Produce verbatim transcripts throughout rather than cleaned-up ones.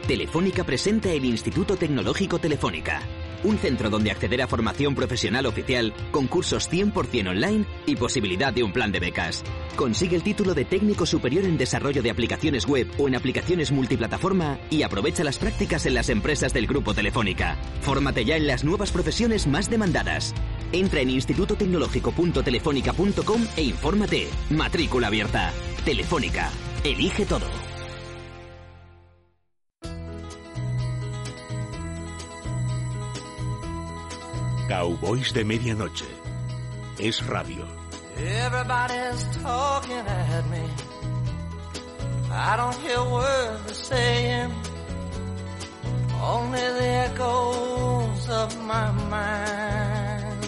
Telefónica presenta el Instituto Tecnológico Telefónica, un centro donde acceder a formación profesional oficial, concursos cien por ciento online y posibilidad de un plan de becas. Consigue el título de técnico superior en desarrollo de aplicaciones web o en aplicaciones multiplataforma y aprovecha las prácticas en las empresas del Grupo Telefónica. Fórmate ya en las nuevas profesiones más demandadas. Entra en instituto tecnológico punto telefónica punto com e infórmate. Matrícula abierta. Telefónica. Elige todo. Cowboys de Medianoche. Es radio. Everybody's talking at me. I don't hear words they're saying. Only the echoes of my mind.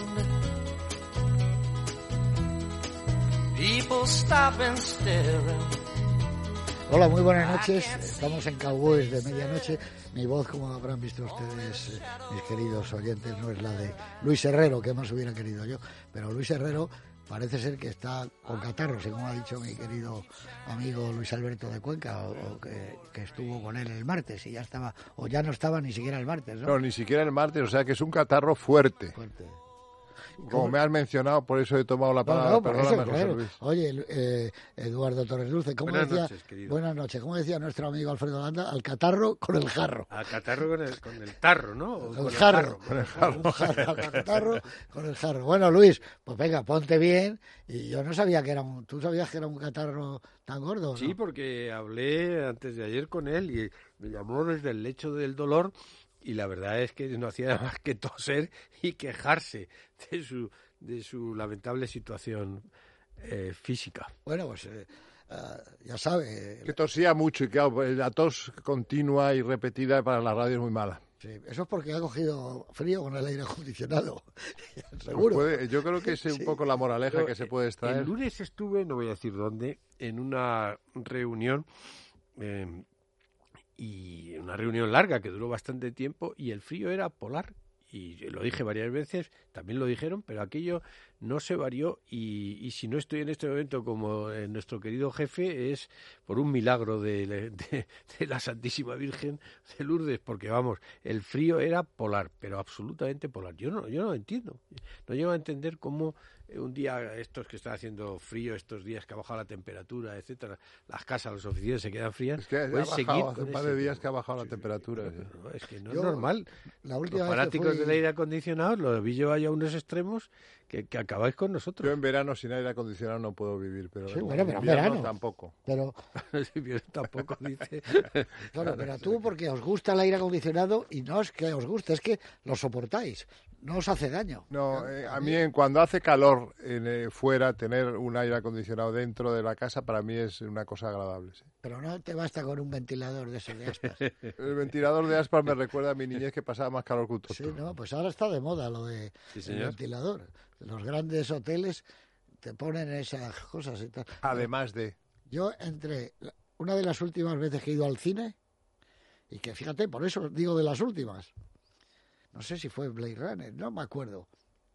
People stop and staring. Hola, muy buenas noches. Estamos en Cowboys de Medianoche. Mi voz, como habrán visto ustedes, eh, mis queridos oyentes, no es la de Luis Herrero, que más hubiera querido yo. Pero Luis Herrero parece ser que está con catarro, según ha dicho mi querido amigo Luis Alberto de Cuenca, o, o que, que estuvo con él el martes y ya estaba, o ya no estaba ni siquiera el martes, ¿no? No, ni siquiera el martes, o sea que es un catarro fuerte. Fuerte. Como me has mencionado, por eso he tomado la palabra. No, no, por eso, José claro. Luis. Oye, eh, Eduardo Torres Dulce, ¿cómo buenas decía? Noches, querido. Buenas noches. ¿Cómo decía nuestro amigo Alfredo Landa? Al catarro con el jarro. Al catarro con el, con el tarro, ¿no? O Con con el jarro. Con el jarro. Un jarro, al catarro con el jarro. Bueno, Luis, pues venga, ponte bien. Y yo no sabía que era un... ¿Tú sabías que era un catarro tan gordo, ¿no? Sí, porque hablé antes de ayer con él y me llamó desde el lecho del dolor y la verdad es que no hacía nada más que toser y quejarse de su, de su lamentable situación eh, física. Bueno, pues eh, uh, ya sabe. Que tosía mucho y que la tos continua y repetida para la radio es muy mala. Sí, eso es porque ha cogido frío con el aire acondicionado. Seguro. Pues puede, yo creo que es Sí. un poco la moraleja Pero, que se puede extraer. El lunes estuve, no voy a decir dónde, en una reunión eh, y una reunión larga que duró bastante tiempo y el frío era polar. Y lo dije varias veces, también lo dijeron, pero aquello no se varió y, y si no estoy en este momento como eh, nuestro querido jefe es por un milagro de, de, de la Santísima Virgen de Lourdes, porque vamos, el frío era polar, pero absolutamente polar. Yo no, yo no entiendo, no llego a entender cómo un día estos que está haciendo frío, estos días que ha bajado la temperatura, etcétera, las casas, las oficinas se quedan frías. Es que ha puedes seguir bajado, hace con un par ese de días tiempo. que ha bajado la Sí, temperatura. pero, sí. pero es que no Yo, es normal. La última Los vez que fanáticos fui- del aire acondicionado lo vi llevar ya a unos extremos que, que acabáis con Yo nosotros. en verano sin aire acondicionado no puedo vivir, pero Sí, en bueno, pero en invierno verano. tampoco. Pero, Sí, yo tampoco dice. bueno, pero tú porque os gusta el aire acondicionado y no es que os guste, es que lo soportáis. No os hace daño. No, eh, a mí en- cuando hace calor en, eh, fuera, tener un aire acondicionado dentro de la casa para mí es una cosa agradable. Sí. Pero no te basta con un ventilador de esos de aspas. El ventilador de aspas me recuerda a mi niñez que pasaba más calor que un Sí, tonto. no, pues ahora está de moda lo de Sí, el señor. ventilador. Los grandes hoteles te ponen esas cosas y tal. Además de... Yo entre una de las últimas veces que he ido al cine, y que fíjate, por eso digo de las últimas, no sé si fue Blade Runner, no me acuerdo.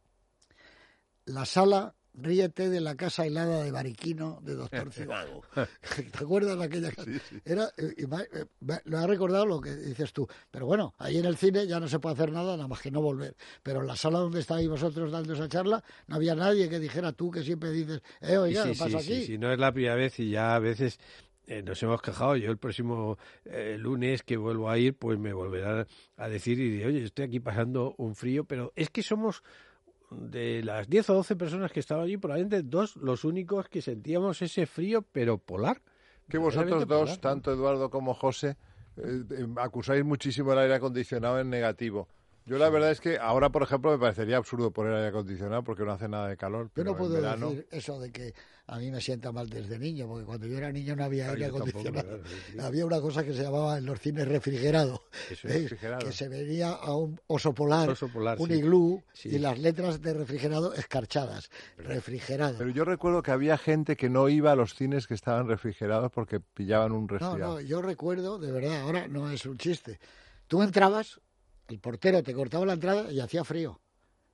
La sala Ríete de la casa helada de Bariquino de Doctor Cibago. ¿Te acuerdas de aquella casa? Sí, sí. Era, eh, y me- eh, me- lo ha recordado lo que dices tú. Pero bueno, ahí en el cine ya no se puede hacer nada, nada más que no volver. Pero en la sala donde estabais vosotros dando esa charla, no había nadie que dijera tú que siempre dices, eh, oiga, sí, ¿qué pasa sí, aquí? sí, sí, no es la primera vez y ya a veces eh, nos hemos quejado. Yo el próximo eh, lunes que vuelvo a ir, pues me volverán a decir y diré, oye, estoy aquí pasando un frío, pero es que somos de las diez o doce personas que estaban allí, probablemente dos los únicos que sentíamos ese frío, pero polar. Que vosotros Verdaderamente dos, polar, ¿no? tanto Eduardo como José, eh, eh, acusáis muchísimo el aire acondicionado en negativo. Yo la verdad es que ahora, por ejemplo, me parecería absurdo poner aire acondicionado porque no hace nada de calor. Yo Pero no en puedo verano... decir eso de que a mí me sienta mal desde niño, porque cuando yo era niño no había Claro, aire yo tampoco, acondicionado. claro, sí, sí. Había una cosa que se llamaba en los cines refrigerado, Eso ¿veis? refrigerado. Que se venía a un oso polar, Oso polar, un sí. iglú Sí. y las letras de refrigerado escarchadas. Refrigerado. Pero yo recuerdo que había gente que no iba a los cines que estaban refrigerados porque pillaban un No, resfriado. no, yo recuerdo, de verdad, ahora no es un chiste. Tú entrabas, el portero te cortaba la entrada y hacía frío.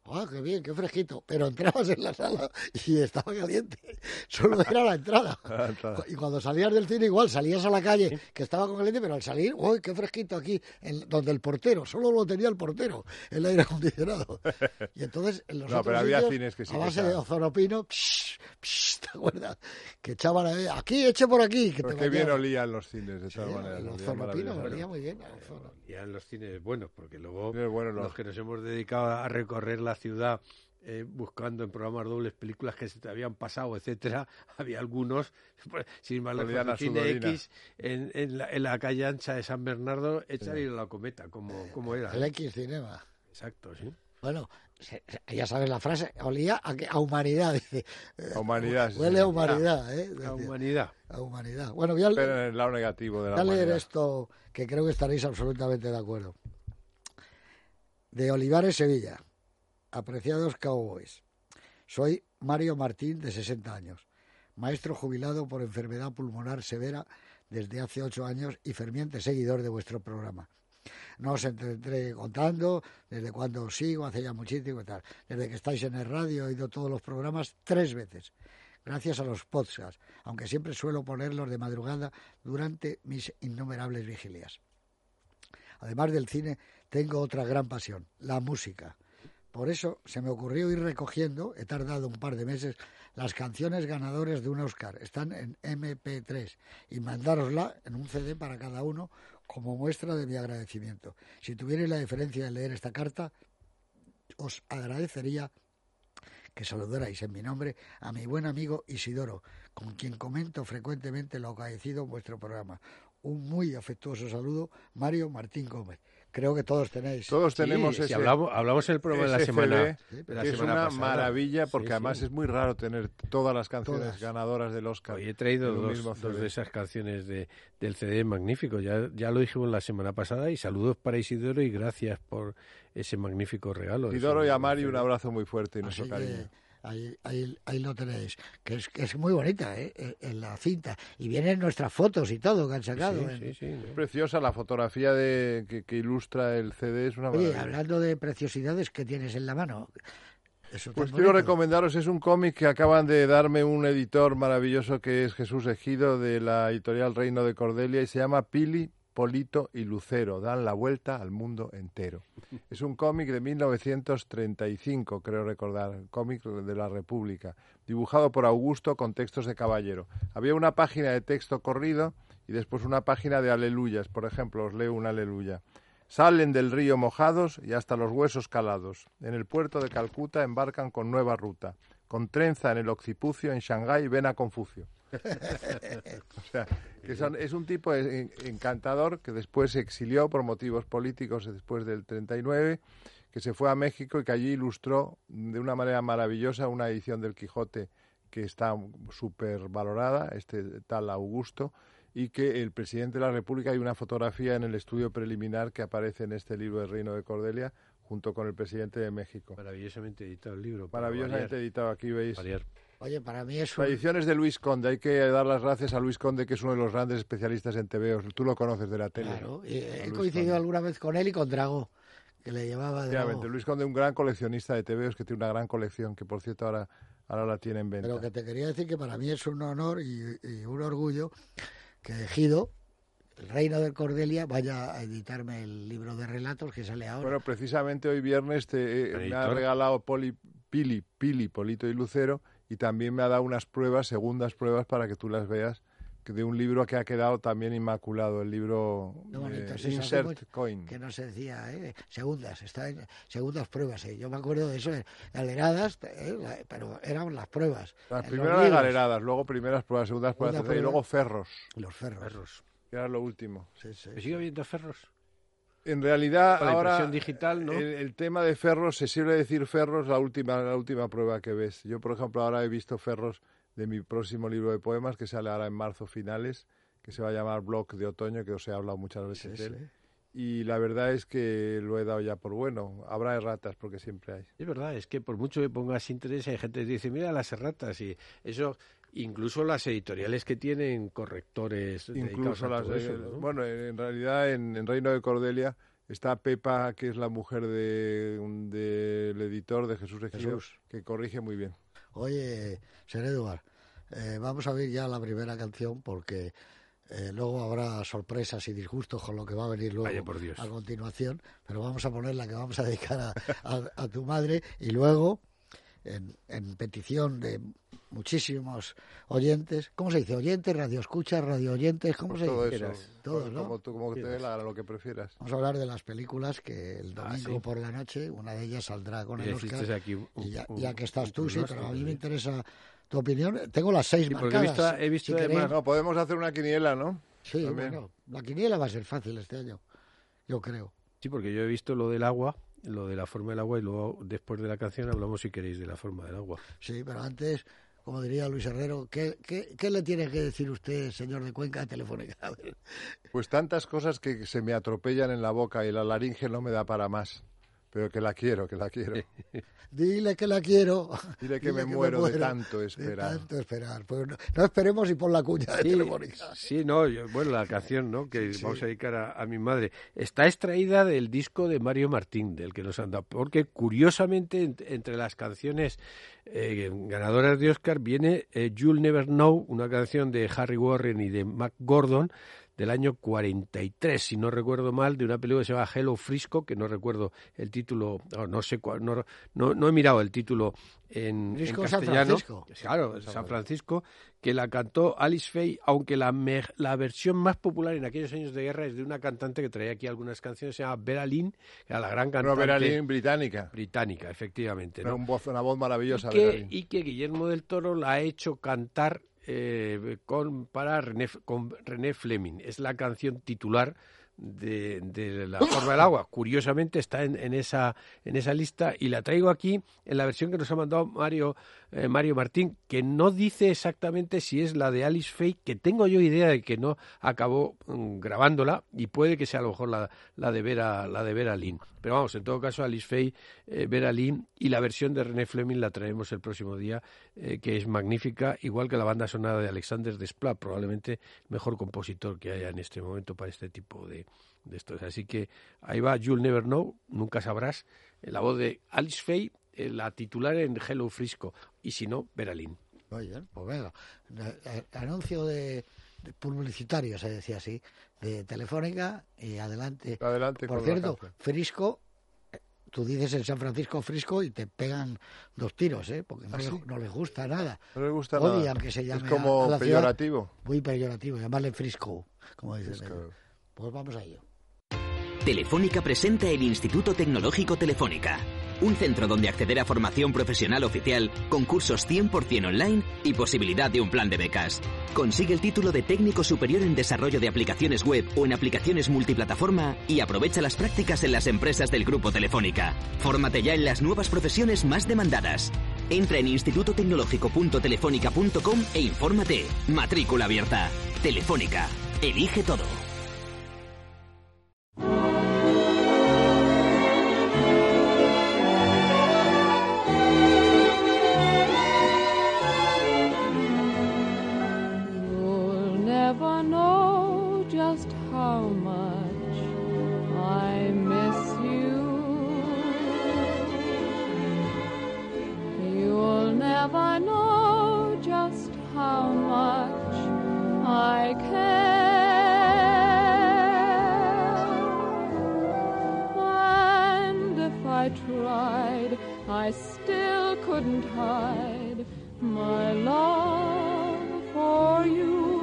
¡ah, qué bien, qué fresquito! Pero entrabas en la sala y estaba caliente. Solo era la entrada. Y cuando salías del cine igual, salías a la calle, que estaba con caliente, pero al salir, ¡uy, qué fresquito aquí! En, donde el portero, solo lo tenía el portero, el aire acondicionado. Y entonces, en los no, otros pero había sitios, cines que sí a que base de estaban. ozonopino, psh, psh, ¿te acuerdas? Que echaban ahí, aquí, eche por aquí. Que Pues te qué bien bañaban. olían los cines, de Sí, todas maneras. el olían ozonopino maravillosamente. olía muy bien. el ozono. Ya en los cines buenos, porque luego Cines buenos, los los- que nos hemos dedicado a recorrer la ciudad eh, buscando en programas dobles películas que se te habían pasado, etcétera, había algunos, pues, sin más lejos, Olían a el Cine sudorina. X en, en, la, en la calle ancha de San Bernardo, echar ir a la cometa, como, como era. El X Cinema. Exacto, sí. Bueno, se- se- ya sabes la frase, olía a, que- a humanidad, dice. A humanidad, sí, Huele a sí. humanidad, ¿eh? La Decía, humanidad. a humanidad. Bueno, voy a, Pero en el lado negativo de la voy a leer humanidad. esto que creo que estaréis absolutamente de acuerdo. De Olivares, Sevilla. Apreciados cowboys. Soy Mario Martín, de sesenta años, maestro jubilado por enfermedad pulmonar severa desde hace ocho años y ferviente seguidor de vuestro programa. No os entretendré contando desde cuando os sigo, hace ya muchísimo y tal. Desde que estáis en el radio he oído todos los programas tres veces, gracias a los podcasts, aunque siempre suelo ponerlos de madrugada durante mis innumerables vigilias. Además del cine, tengo otra gran pasión, la música. Por eso se me ocurrió ir recogiendo, he tardado un par de meses, las canciones ganadoras de un Oscar. Están en eme pe tres y mandárosla en un ce de para cada uno como muestra de mi agradecimiento. Si tuvierais la deferencia de leer esta carta, os agradecería que saludarais en mi nombre a mi buen amigo Isidoro, con quien comento frecuentemente lo acaecido en vuestro programa. Un muy afectuoso saludo, Mario Martín Gómez. Creo que todos tenéis. Todos tenemos Sí, ese, si hablamos, hablamos en el programa de la ese semana, ce de, de la que es semana una pasada. maravilla, porque Sí, además sí. es muy raro tener todas las canciones Todas. ganadoras del Oscar. Hoy he traído en un dos, mismo dos ce de. de esas canciones de, del ce de magnífico. Ya, ya lo dijimos la semana pasada y saludos para Isidoro y gracias por ese magnífico regalo. Isidoro Ese y a Mari ce de. un abrazo muy fuerte y Así nuestro que cariño. ahí, ahí, ahí lo tenéis, que es, que es muy bonita, ¿eh? En- en la cinta. Y vienen nuestras fotos y todo que han sacado. Sí, en- sí, sí, ¿no? Preciosa la fotografía de que, que ilustra el ce de, es una Oye, maravilla. hablando de preciosidades que tienes en la mano. Eso Pues tan quiero bonito. recomendaros, es un cómic que acaban de darme un editor maravilloso que es Jesús Ejido de la editorial Reino de Cordelia y se llama Pili, Polito y Lucero, dan la vuelta al mundo entero. Es un cómic de mil novecientos treinta y cinco, creo recordar, cómic de la República, dibujado por Augusto con textos de caballero. Había una página de texto corrido y después una página de aleluyas, por ejemplo, os leo una aleluya. Salen del río mojados y hasta los huesos calados. En el puerto de Calcuta embarcan con nueva ruta. Con trenza en el occipucio, en Shanghái ven a Confucio. O sea, que son- es un tipo en- encantador que después se exilió por motivos políticos después del treinta y nueve, que se fue a México y que allí ilustró de una manera maravillosa una edición del Quijote que está súper valorada, este tal Augusto, y que el presidente de la República, hay una fotografía en el estudio preliminar que aparece en este libro de Reino de Cordelia, junto con el presidente de México. Maravillosamente editado el libro. para Maravillosamente variar, editado, aquí veis. variar. Oye, para mí es un... Tradiciones de Luis Conde, hay que dar las gracias a Luis Conde, que es uno de los grandes especialistas en tebeos. Tú lo conoces de la tele. Claro, y A he Luis coincidido Conde. alguna vez con él y con Drago, que le llevaba Drago. Efectivamente, Luis Conde, un gran coleccionista de tebeos, que tiene una gran colección, que por cierto ahora, ahora la tiene en venta. Pero que te quería decir que para mí es un honor y, y un orgullo que Ejido, el Reino de Cordelia, vaya a editarme el libro de relatos que sale ahora. Bueno, precisamente hoy viernes te, eh, El me ha editor. regalado Poli, Pili, Pili, Polito y Lucero, y también me ha dado unas pruebas, segundas pruebas, para que tú las veas, que de un libro que ha quedado también inmaculado, el libro Qué bonito, eh, sí, eso hace Insert mucho Coin. que no se decía, ¿eh? Segundas, está en segundas pruebas. ¿eh? Yo me acuerdo de eso, eh, galeradas, ¿eh? La- pero eran las pruebas. Las En primeras los libros, galeradas, luego primeras pruebas, segundas pruebas, Segunda terceras, y prueba. luego ferros, Los ferros. Ferros. que era lo último. Sí, sí. ¿Me sigue habiendo ferros? En realidad, Con la ahora impresión digital, ¿no? el, el tema de ferros, se suele decir ferros la última, la última prueba que ves. Yo, por ejemplo, ahora he visto ferros de mi próximo libro de poemas, que sale ahora en marzo finales, que se va a llamar Bloc de Otoño, que os he hablado muchas veces Sí, de él. sí. Y la verdad es que lo he dado ya por bueno. Habrá erratas, porque siempre hay. Es verdad, es que por mucho que pongas interés, hay gente que dice, mira las erratas, y eso, incluso las editoriales que tienen correctores dedicados Incluso a las... todo eh, eso, ¿no? Bueno, en realidad en, en Reino de Cordelia Está Pepa, que es la mujer de, del editor de Jesús Ejido, Jesús. que corrige muy bien. Oye, Sir Edward, eh, vamos a ver ya la primera canción porque eh, luego habrá sorpresas y disgustos con lo que va a venir luego Vaya por Dios. a continuación, pero vamos a poner la que vamos a dedicar a, a, a tu madre y luego, en, en petición de muchísimos oyentes, ¿cómo se dice? ¿Oyentes, radioescuchas, radioyentes? ¿Cómo Pues se todo dice? eso, Quieras. Todos, ¿no? como, tú, como que te dé la gana, lo que prefieras. Vamos a hablar de las películas que el Ah, domingo sí. por la noche, una de ellas saldrá con Y el hiciste Oscar. aquí un- Y ya, un- ya que estás un tú, sí, pronóstico, pero a mí me sí. interesa tu opinión. Tengo las seis Sí, porque he marcadas. visto- he visto si además- queréis. No, podemos hacer una quiniela, ¿no? Sí, también. bueno, la quiniela va a ser fácil este año, yo creo. Sí, porque yo he visto lo del agua, lo de la forma del agua, y luego después de la canción hablamos, si queréis, de la forma del agua. Sí, pero antes, como diría Luis Herrero, ¿qué, qué, qué le tiene que decir usted, señor de Cuenca, a Telefónica? A ver. Pues tantas cosas que se me atropellan en la boca y la laringe no me da para más. Pero que la quiero, que la quiero. Dile que la quiero. Dile que me muero de tanto esperar. De tanto esperar. Pues no, no esperemos y pon la cuña de Sí, Telefónica. sí, no, yo- bueno, la canción, ¿no?, que Sí. vamos a dedicar a, a mi madre, está extraída del disco de Mario Martín, del que nos han dado, porque curiosamente ent- entre las canciones eh, ganadoras de Oscar viene eh, You'll Never Know, una canción de Harry Warren y de Mac Gordon, del año cuarenta y tres, si no recuerdo mal, de una película que se llama Hello Frisco, que no recuerdo el título, no, no sé cuál, no, no, no he mirado el título en, en Frisco, San castellano. Francisco. Claro, San Francisco, que la cantó Alice Faye, aunque la, me- la versión más popular en aquellos años de guerra es de una cantante que traía aquí algunas canciones, se llama Vera Lynn, que era la gran cantante No, Vera Lynn, británica. británica, efectivamente, Era ¿no? un voz, una voz maravillosa, y, Vera que, Lynn. y que Guillermo del Toro la ha hecho cantar eh, con, para René, con René Fleming. Es la canción titular de, de La forma del agua. Curiosamente está en, en, esa, en esa lista y la traigo aquí en la versión que nos ha mandado Mario, eh, Mario Martín, que no dice exactamente si es la de Alice Faye, que tengo yo idea de que no acabó mm, grabándola y puede que sea a lo mejor la, la, de, Vera, la de Vera Lynn. Pero vamos, en todo caso, Alice Faye, eh, Vera Lynn y la versión de René Fleming la traemos el próximo día, eh, que es magnífica, igual que la banda sonora de Alexander Desplat, probablemente el mejor compositor que haya en este momento para este tipo de, de estos. Así que ahí va You'll Never Know, nunca sabrás, en la voz de Alice Faye, eh, la titular en Hello Frisco, y si no, Vera Lynn. Muy bien, pues venga. Eh, Anuncio de, de publicitario, se decía así, de Telefónica y adelante. Adelante Por con la cierto, canción. Frisco, eh, tú dices en San Francisco Frisco y te pegan dos tiros, ¿eh? Porque no, ¿Ah, les, sí? no les gusta nada. No le gusta Odian nada. que se llame Es como a, a la ciudad peyorativo. muy peyorativo, llamarle Frisco, como dicen. Frisco. ellos. Pues vamos a ello. Telefónica presenta el Instituto Tecnológico Telefónica, un centro donde acceder a formación profesional oficial, concursos cien por ciento online y posibilidad de un plan de becas. Consigue el título de técnico superior en desarrollo de aplicaciones web o en aplicaciones multiplataforma y aprovecha las prácticas en las empresas del Grupo Telefónica. Fórmate ya en las nuevas profesiones más demandadas. Entra en instituto tecnológico punto telefónica punto com e infórmate. Matrícula abierta. Telefónica. Elige todo. You'll never know just how much I miss you. You'll never know just how much I care. And if I tried, I still couldn't hide my love for you.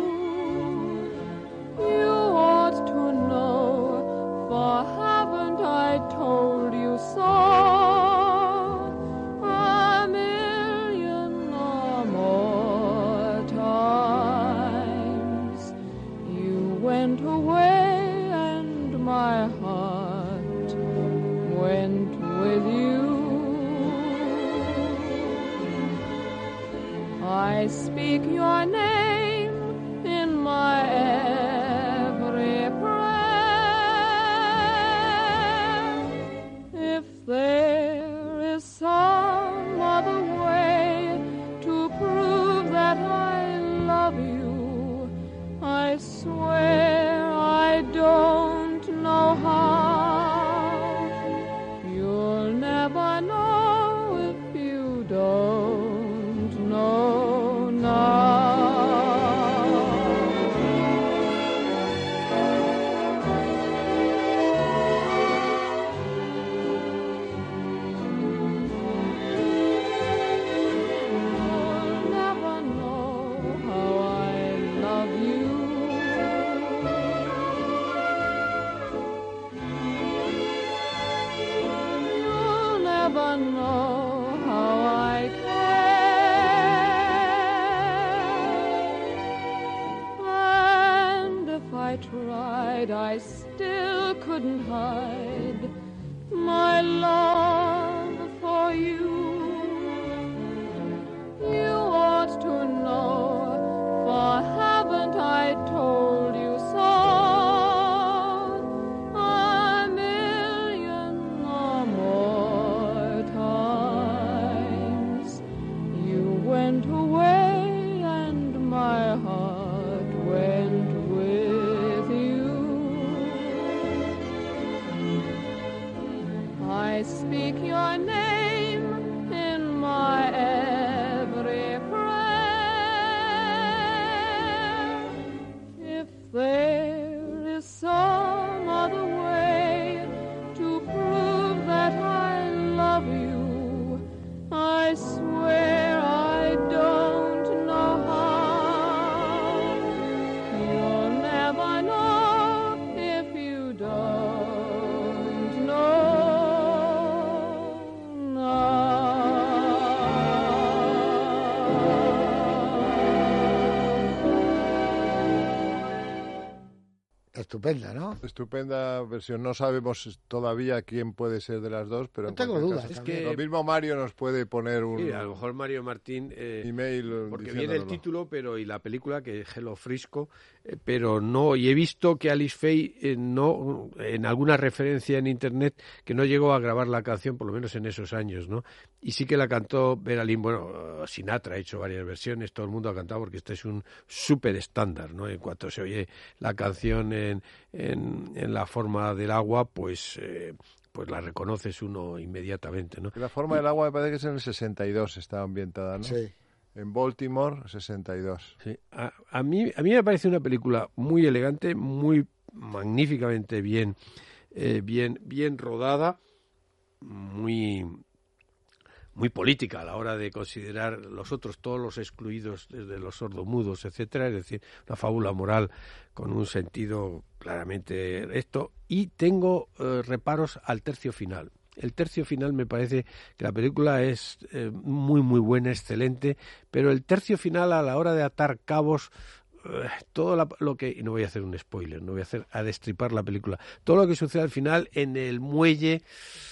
You ought to know, for haven't I told you so a million or more times? You went away and my heart went with you. I still couldn't hide my love for you. You ought to know, for haven't I told you so a million or more times? You went away and my heart went with you. I speak your name in my every prayer. If there is some other way to prove that I love you, I swear I don't know how. You'll never know if you don't know now. Estupenda, ¿no? Estupenda versión. No sabemos todavía quién puede ser de las dos, pero No en tengo cualquier dudas caso, también. lo mismo Mario nos puede poner un Sí, a lo mejor Mario Martín... eh, email porque viene el diciéndonoslo. título pero y la película, que es Hello Frisco, eh, pero no, y he visto que Alice Faye eh, no, en alguna referencia en internet, que no llegó a grabar la canción, por lo menos en esos años, ¿no? Y sí que la cantó Vera Lynn. Bueno, Sinatra ha hecho varias versiones, todo el mundo ha cantado, porque este es un súper estándar, ¿no? En cuanto se oye la canción en, en, en la forma del agua, pues... Eh, pues la reconoces uno inmediatamente, ¿no? La forma del agua me parece que es en el sesenta y dos, está ambientada, ¿no? Sí. En Baltimore, sesenta y dos. Sí. A, a, mí, a mí me parece una película muy elegante, muy magníficamente bien, eh, bien, bien rodada, muy, muy política a la hora de considerar los otros, todos los excluidos, desde los sordomudos, etcétera. Es decir, una fábula moral con un sentido claramente esto. Y tengo eh, reparos al tercio final. El tercio final me parece que la película es eh, muy, muy buena, excelente, pero el tercio final, a la hora de atar cabos, eh, todo la, lo que... Y no voy a hacer un spoiler, no voy a hacer a destripar la película. Todo lo que sucede al final en el muelle,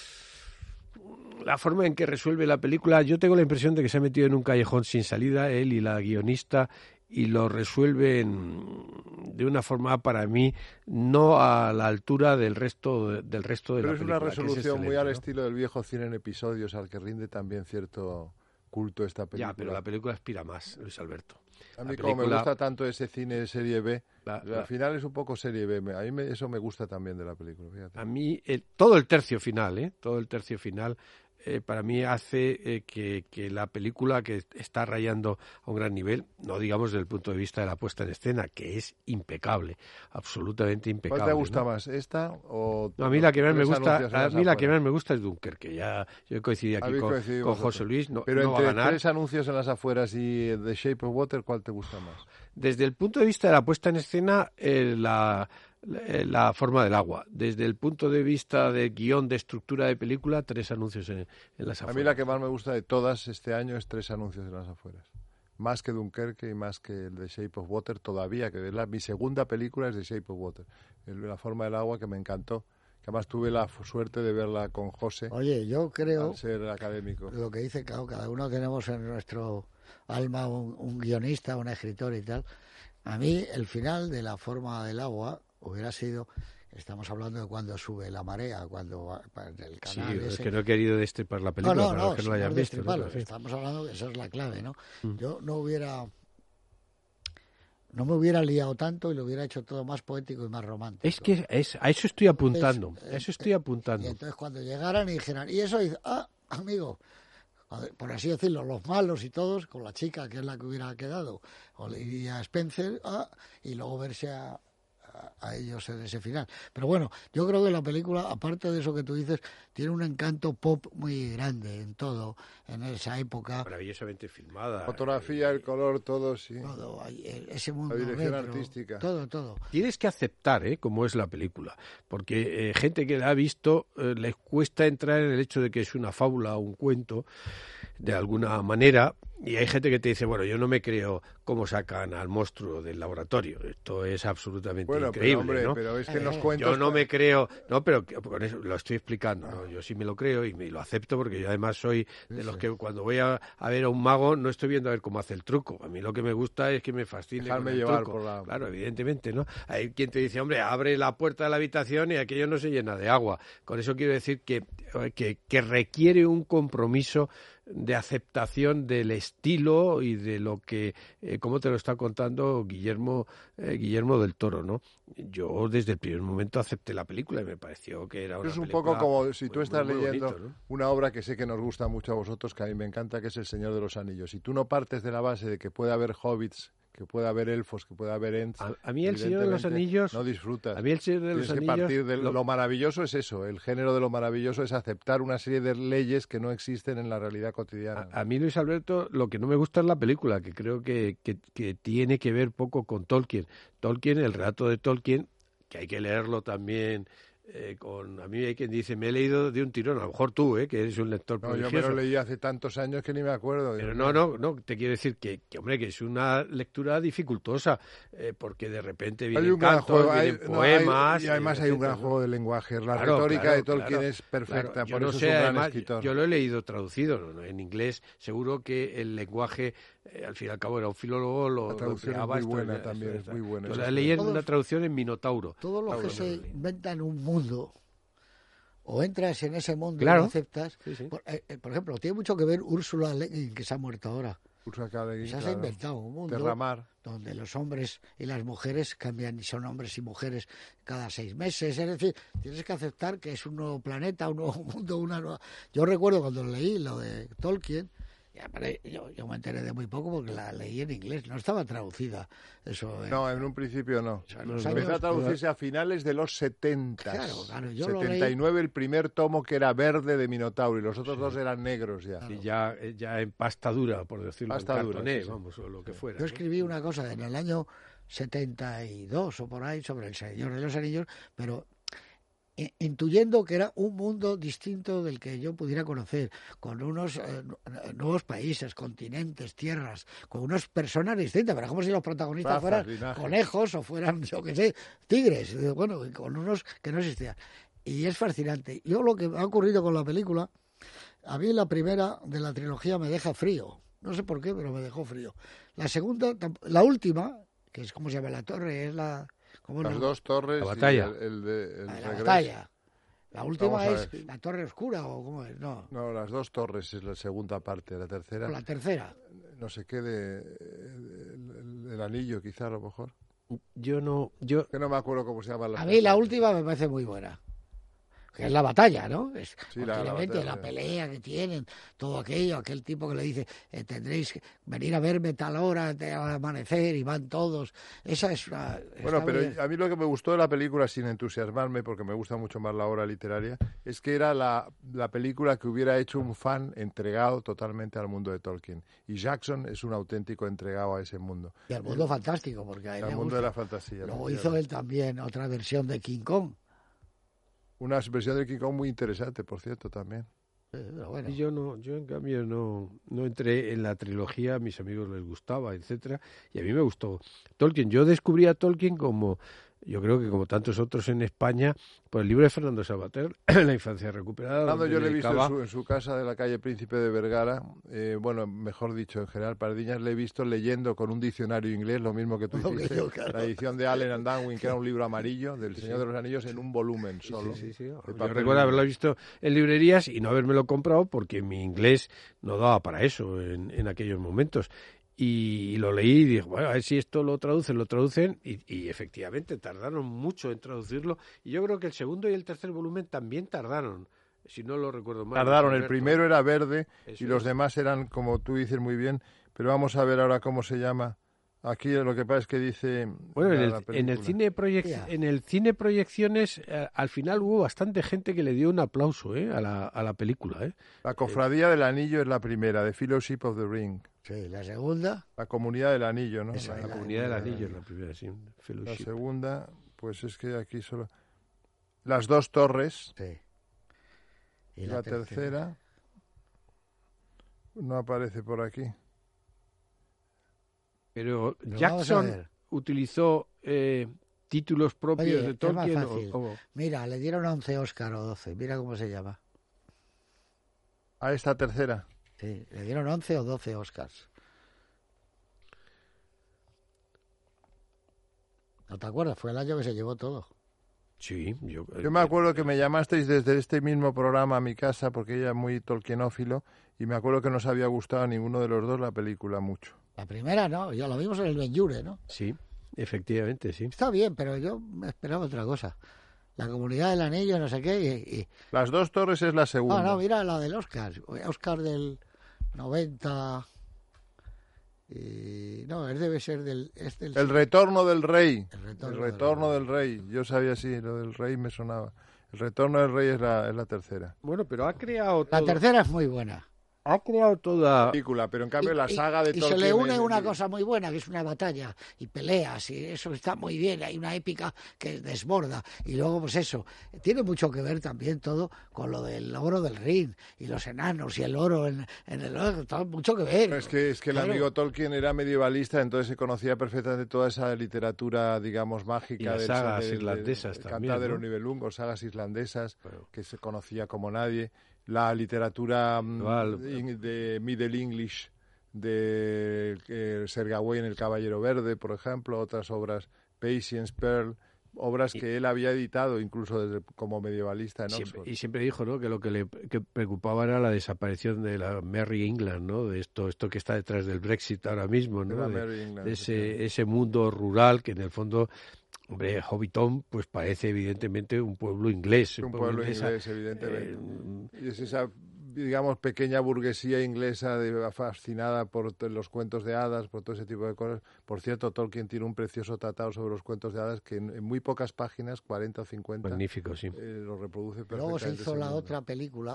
la forma en que resuelve la película, yo tengo la impresión de que se ha metido en un callejón sin salida, él y la guionista, y lo resuelven de una forma, para mí, no a la altura del resto de, del resto de Pero la es película. una resolución que es muy al ¿no? estilo del viejo cine en episodios, al que rinde también cierto culto esta película. Ya, pero la película aspira más, Luis Alberto. A mí, La como me película- gusta tanto ese cine de serie B, La- al la- final es un poco serie B. me- A mí me- eso me gusta también de la película, fíjate. A mí, el- todo el tercio final, ¿eh? Todo el tercio final, eh, para mí hace eh, que, que la película, que está rayando a un gran nivel, no digamos desde el punto de vista de la puesta en escena, que es impecable, absolutamente impecable. ¿Cuál te gusta ¿no? más, esta o...? No, a mí la que más me los gusta, anuncios en a las mí la que afueras? más me gusta es Dunkerque. Ya yo coincidí aquí Habéis con, coincidido con vosotros. José Luis, no, Pero no va a entre ganar. tres anuncios en las afueras y The Shape of Water, ¿cuál te gusta más? Desde el punto de vista de la puesta en escena, eh, la, la, la forma del agua. Desde el punto de vista de guión, de estructura de película, tres anuncios en, en las A afueras. mí la que más me gusta de todas este año es tres anuncios en las afueras. Más que Dunkerque y más que el de Shape of Water todavía, que es la, mi segunda película es The Shape of Water. El- La forma del agua, que me encantó. Que además tuve la fu- suerte de verla con José, Oye, yo creo, al ser académico. lo que dice, claro, cada uno tenemos en nuestro alma un, un guionista, un escritor y tal. A mí el final de La forma del agua hubiera sido, estamos hablando de cuando sube la marea, cuando va para el Sí, canal es ese. que no he querido destripar la No, película no, para no, los que no sin la hayan visto. destriparlo, ¿no? Sí. estamos hablando que esa es la clave, ¿no? Mm. Yo no hubiera, no me hubiera liado tanto y lo hubiera hecho todo más poético y más romántico. Es que es, a eso estoy apuntando, Es- a eso estoy Y apuntando. entonces cuando llegaran y dijeran, y eso dice, ah, amigo, joder, por así decirlo, los malos y todos, con la chica que es la que hubiera quedado, o le iría a Spencer, ah, y luego verse a, a, a ellos en ese final. Pero bueno, yo creo que la película, aparte de eso que tú dices, tiene un encanto pop muy grande en todo, en esa época. Maravillosamente filmada. Fotografía, el color, todo, sí. Todo, ahí, ese mundo La dirección retro, artística. todo, todo. Tienes que aceptar ¿eh? cómo es la película, porque eh, gente que la ha visto eh, les cuesta entrar en el hecho de que es una fábula o un cuento, de alguna manera, y hay gente que te dice, bueno, yo no me creo cómo sacan al monstruo del laboratorio. Esto es absolutamente bueno, increíble, pero, hombre, ¿no? pero es que en los Eh, cuentos... Yo no me creo, no, pero que- con eso lo estoy explicando, ¿no? Yo sí me lo creo y me lo acepto porque yo además soy de los que cuando voy a, a ver a un mago no estoy viendo a ver cómo hace el truco. A mí lo que me gusta es que me fascine Dejarme con el llevar truco. por la- Claro, evidentemente, ¿no? Hay quien te dice, hombre, abre la puerta de la habitación y aquello no se llena de agua. Con eso quiero decir que, que, que requiere un compromiso de aceptación del estilo y de lo que, eh, como te lo está contando Guillermo eh, Guillermo del Toro, ¿no? Yo desde el primer momento acepté la película y me pareció que era una Es un película poco como si muy, tú estás muy, muy leyendo bonito, ¿no? una obra que sé que nos gusta mucho a vosotros, que a mí me encanta, que es El Señor de los Anillos. Si tú no partes de la base de que puede haber hobbits, que puede haber elfos, que puede haber ents, A, a mí el Señor de los evidentemente, Anillos, no disfrutas. a mí el Señor de Tienes los que Anillos, partir de lo- lo maravilloso es eso, el género de lo maravilloso es aceptar una serie de leyes que no existen en la realidad cotidiana. A, a mí, Luis Alberto, lo que no me gusta es la película, que creo que, que, que tiene que ver poco con Tolkien. Tolkien, el relato de Tolkien, que hay que leerlo también eh, con... A mí hay quien dice, me he leído de un tirón, a lo mejor tú, eh, que eres un lector No, yo prodigioso. me lo leí hace tantos años que ni me acuerdo. Pero Dios no, mío. no, no, te quiero decir que, que hombre, que es una lectura dificultosa, eh, porque de repente Hay vienen un gran cantos, juego, hay- vienen no, hay- poemas... y además hay un etcétera, gran ¿no? juego de lenguaje. La Claro, retórica claro, de Tolkien claro, es perfecta, claro. Yo por no eso sé, es un gran además, escritor. yo lo he leído traducido, ¿no? ¿no? En inglés, seguro que el lenguaje, eh, al fin y al cabo, era un filólogo, lo, La traducción lo es muy esto, buena esto, también, esto. es muy buena. Yo Eso la sí. leí en Todos- una traducción en Minotauro. Todo lo que Tauro, se no lo leí. inventa en un mundo, o entras en ese mundo Claro. y lo aceptas. Sí, sí. Por, eh, eh, por ejemplo, tiene mucho que ver Úrsula Le Guin, que se ha muerto ahora. Ursula K. Le Guin, Esa se ha claro. inventado un mundo Terramar. donde los hombres y las mujeres cambian y son hombres y mujeres cada seis meses. Es decir, tienes que aceptar que es un nuevo planeta, un nuevo mundo, una nueva... Yo recuerdo cuando leí lo de Tolkien, ya, pero yo, yo me enteré de muy poco porque la leí en inglés, no estaba traducida. Eso, en- No, en un principio no. o sea, en los Empezó años- a traducirse a finales de los setenta. Claro, claro, yo lo setenta y leí- nueve el primer tomo que era verde de Minotauro y los otros dos eran negros ya. Y ya, eh, ya en pasta dura, por decirlo, Pasta en dura, cartoné, sí, sí. vamos, o lo que fuera. Yo ¿no? escribí una cosa en el año setenta y dos o por ahí sobre el Señor de los Anillos, pero i- intuyendo que era un mundo distinto del que yo pudiera conocer, con unos eh, nu- nuevos países, continentes, tierras, con unas personas distintas, pero como si los protagonistas Razas, fueran linajes. conejos o fueran, yo qué sé, tigres, eh, bueno, con unos que no existían. Y es fascinante. Yo lo que me ha ocurrido con la película, a mí la primera de la trilogía me deja frío. No sé por qué, pero me dejó frío. La segunda, tamp- la última, que es como se llama la torre, es la... ¿cómo Las no? dos torres La y batalla. el, el de, el La de la regreso. batalla. La última Vamos a es ver. la torre oscura o cómo es, no. No, las dos torres es la segunda parte. La tercera, O la tercera. no sé qué, de, el, el- el anillo quizá a lo mejor. Yo no, yo, Que no me acuerdo cómo se llama la A mí la última me parece muy buena. Que es la batalla, ¿no? Es Sí, la- la continuamente batalla. la pelea que tienen, todo aquello, aquel tipo que le dice, eh, tendréis que venir a verme tal hora de amanecer y van todos. Esa es una... Bueno, está pero muy bien. a mí lo que me gustó de la película, sin entusiasmarme, porque me gusta mucho más la obra literaria, es que era la, la película que hubiera hecho un fan entregado totalmente al mundo de Tolkien. Y Jackson es un auténtico entregado a ese mundo. Y al mundo fantástico, porque a él Al le mundo gusta. de la fantasía. Luego efectivamente. hizo él también otra versión de King Kong. Una versión de King Kong muy interesante, por cierto, también. Eh, pero bueno. y yo no, yo en cambio no, no entré en la trilogía, a mis amigos les gustaba, etcétera, y a mí me gustó Tolkien. Yo descubrí a Tolkien como, yo creo que como tantos otros en España, por el libro de Fernando Sabater, La infancia recuperada. Fernando, donde yo le he visto en dedicaba- su, en su casa de la calle Príncipe de Vergara, eh, bueno, mejor dicho, en General Pardiñas, le he visto leyendo con un diccionario inglés, lo mismo que tú Lo que hiciste, yo, claro. la edición de Allen and Darwin, que era un libro amarillo, del Señor de los Anillos, en un volumen solo. Sí, sí, sí. de Yo papel recuerdo haberlo libre. visto en librerías y no habérmelo comprado porque mi inglés no daba para eso en, en aquellos momentos. Y lo leí y dije, bueno, a ver si esto lo traducen, lo traducen, y, y efectivamente tardaron mucho en traducirlo. Y yo creo que el segundo y el tercer volumen también tardaron, si no lo recuerdo mal. Tardaron, el Alberto. primero era verde Eso y los es. demás eran, como tú dices muy bien, pero vamos a ver ahora cómo se llama. Aquí lo que pasa es que dice... Bueno, en la- el, la en el película. cine proyec- Ya. en el cine proyecciones, eh, al final hubo bastante gente que le dio un aplauso eh, a, la, a la película. Eh. La Cofradía del Anillo es la primera, The Fellowship of the Ring. Sí, la segunda, La Comunidad del Anillo, ¿no? Esa La, es La la- comunidad del anillo es la primera, sí, un la fellowship. segunda, pues es que aquí solo... Las dos torres, sí. y la, tercera... no aparece por aquí. Pero, Pero Jackson utilizó eh, títulos propios Oye, de Tolkien. es más fácil. O, o... Mira, le dieron once Oscar o doce. Mira cómo se llama. A esta tercera. Sí, le dieron once o doce Oscars. ¿No te acuerdas? Fue el año que se llevó todo. Sí, yo, Yo me acuerdo que me llamasteis desde este mismo programa a mi casa porque ella es muy tolkienófilo y me acuerdo que no os había gustado a ninguno de los dos la película mucho. La primera no, ya lo vimos en el Ben-Hur, ¿no? Sí, efectivamente, sí. Está bien, pero yo me esperaba otra cosa. La Comunidad del Anillo, no sé qué. Y, y... Las Dos Torres es la segunda. No, no, mira la del Oscar. Oscar del noventa. Y... No, él debe ser del... Es del... El Retorno del Rey. El Retorno, El Retorno del, del Rey. Yo sabía, sí, lo del Rey me sonaba. El Retorno del Rey es la, es la tercera. Bueno, pero ha creado La todo- tercera es muy buena. ha creado toda... Película, pero en cambio Y- la y- saga de y Tolkien... se le une es- una cosa muy buena, que es una batalla y peleas, y eso está muy bien, hay una épica que desborda. Y luego, pues eso, tiene mucho que ver también todo con lo del oro del Rin, y los enanos, y el oro en, en el oro, todo mucho que ver. Es que, es que el Claro. amigo Tolkien era medievalista, entonces se conocía perfectamente toda esa literatura, digamos, mágica. Y las del- sagas del- del- irlandesas del también, Cantar ¿no? del Nibelungo, sagas islandesas, Claro. que se conocía como nadie. La literatura mm, Igual. in- de Middle English, de eh, Sir Gawain, el Caballero Verde, por ejemplo, otras obras, Patience, Pearl, obras que él había editado incluso desde, como medievalista en Siempre- Oxford. y siempre dijo, ¿no?, que lo que le que preocupaba era la desaparición de la Merry England, ¿no?, de esto esto que está detrás del Brexit ahora mismo, De ¿no?, la de, Merry England, de efectivamente. ese ese mundo rural que en el fondo, hombre, Hobbiton pues parece evidentemente un pueblo inglés, un pueblo inglesa, inglés, evidentemente. eh, Y es esa, digamos, pequeña burguesía inglesa de, fascinada por t- los cuentos de hadas, por todo ese tipo de cosas. Por cierto, Tolkien tiene un precioso tratado sobre los cuentos de hadas que en, en muy pocas páginas, cuarenta o cincuenta, magnífico, sí. eh, lo reproduce perfectamente. Luego se hizo ese la mundo. otra película,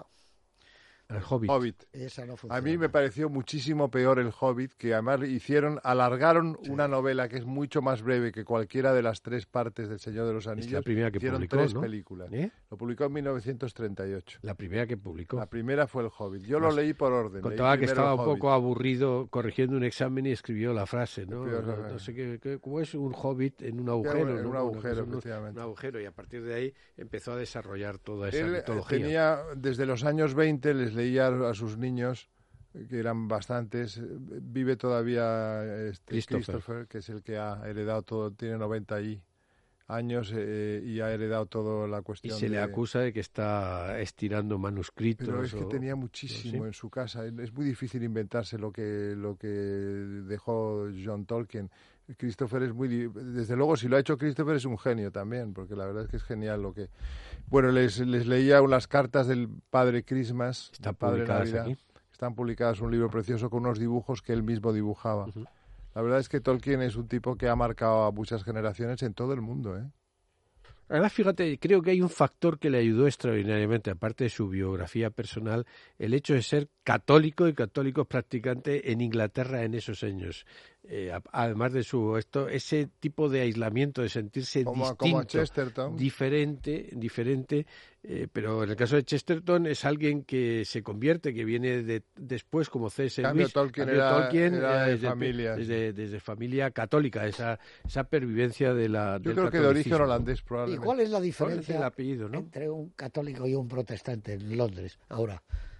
El Hobbit. Hobbit. esa no A funcionó. mí me pareció muchísimo peor el Hobbit, que además hicieron, alargaron una novela que es mucho más breve que cualquiera de las tres partes del Señor de los Anillos. Es la primera que hicieron publicó, tres ¿no? películas. ¿Eh? Lo publicó en mil novecientos treinta y ocho. La primera que publicó. La primera fue el Hobbit. Yo Más- lo leí por orden. leí Contaba que primero estaba el un Hobbit. poco aburrido corrigiendo un examen y escribió la frase, ¿no? Escribió No, la- no sé qué, qué- cómo es un hobbit en un en agujero, un ¿no? Una agujero, cosa, un- efectivamente. un agujero, y a partir de ahí empezó a desarrollar toda esa Él eh, mitología. tenía, desde los años veinte, les leía a sus niños, eh, que eran bastantes. eh, Vive todavía este, Christopher. Christopher, que es el que ha heredado todo, tiene noventa y años eh, y ha heredado toda la Y cuestión. se le de- acusa de que está estirando manuscritos. Pero es que o- tenía muchísimo ¿sí? en su casa. Es muy difícil inventarse lo que lo que dejó John Tolkien. Christopher es muy... di- Desde luego, si lo ha hecho Christopher es un genio también, porque la verdad es que es genial lo que... Bueno, les, les leía unas cartas del padre Christmas, Están del padre publicadas Navidad. aquí. Están publicadas, un libro precioso con unos dibujos que él mismo dibujaba. Ujú. La verdad es que Tolkien es un tipo que ha marcado a muchas generaciones en todo el mundo, ¿eh? Además, fíjate, creo que hay un factor que le ayudó extraordinariamente, aparte de su biografía personal, el hecho de ser católico y católico practicante en Inglaterra en esos años. Eh, a- además de su esto, ese tipo de aislamiento, de sentirse Como, distinto, como Chesterton. diferente, diferente, eh, pero en el caso de Chesterton es alguien que se convierte, que viene de, después como C S. En cambio, Lewis. Tolkien Cambio, era- Tolkien era era de desde, familia, desde, desde familia católica, esa, esa pervivencia de la Yo del creo que de origen catolicismo. holandés, ¿Y probablemente. cuál es la ¿Cuál es diferencia el apellido, no? entre un católico y un protestante en Londres ahora?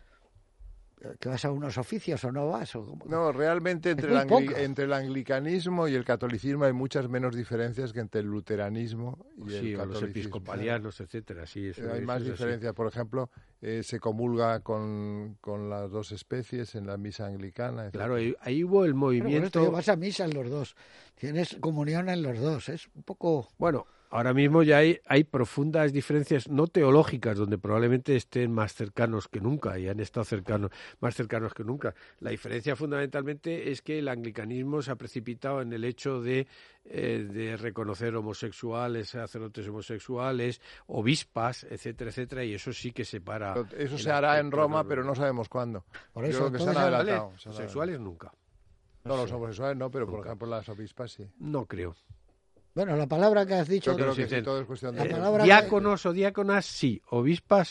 ¿Que vas a unos oficios o no vas? ¿O cómo? No, realmente entre, muy el angli- poca. entre el anglicanismo y el catolicismo hay muchas menos diferencias que entre el luteranismo y Sí, el o los catolicismo. episcopalianos, etcétera. Sí, eso, Eh, Hay eso más es así. diferencias. Por ejemplo, eh, se comulga con, con las dos especies en la misa anglicana. etcétera. Claro, ahí, ahí hubo el Bueno, por esto movimiento. que vas a misa en los dos, tienes comunión en los dos, es un poco... Bueno, ahora mismo ya hay, hay profundas diferencias no teológicas, donde probablemente estén más cercanos que nunca y han estado cercanos, más cercanos que nunca. La diferencia fundamentalmente es que el anglicanismo se ha precipitado en el hecho de, eh, de reconocer homosexuales, sacerdotes homosexuales, obispas, etcétera, etcétera, y eso sí que separa. Pero Eso el se hará en aspecto Roma, de- pero no sabemos cuándo. Por Yo eso, creo que se han entonces, adelantado. ¿Vale? se han Homosexuales nunca. adelantado. No, los homosexuales no, pero por Nunca. ejemplo las obispas sí. No creo. Bueno, la palabra que has dicho... Yo creo sí, que sí. sí, todo es cuestión La de... palabra- Diáconos o diáconas, sí. Obispas,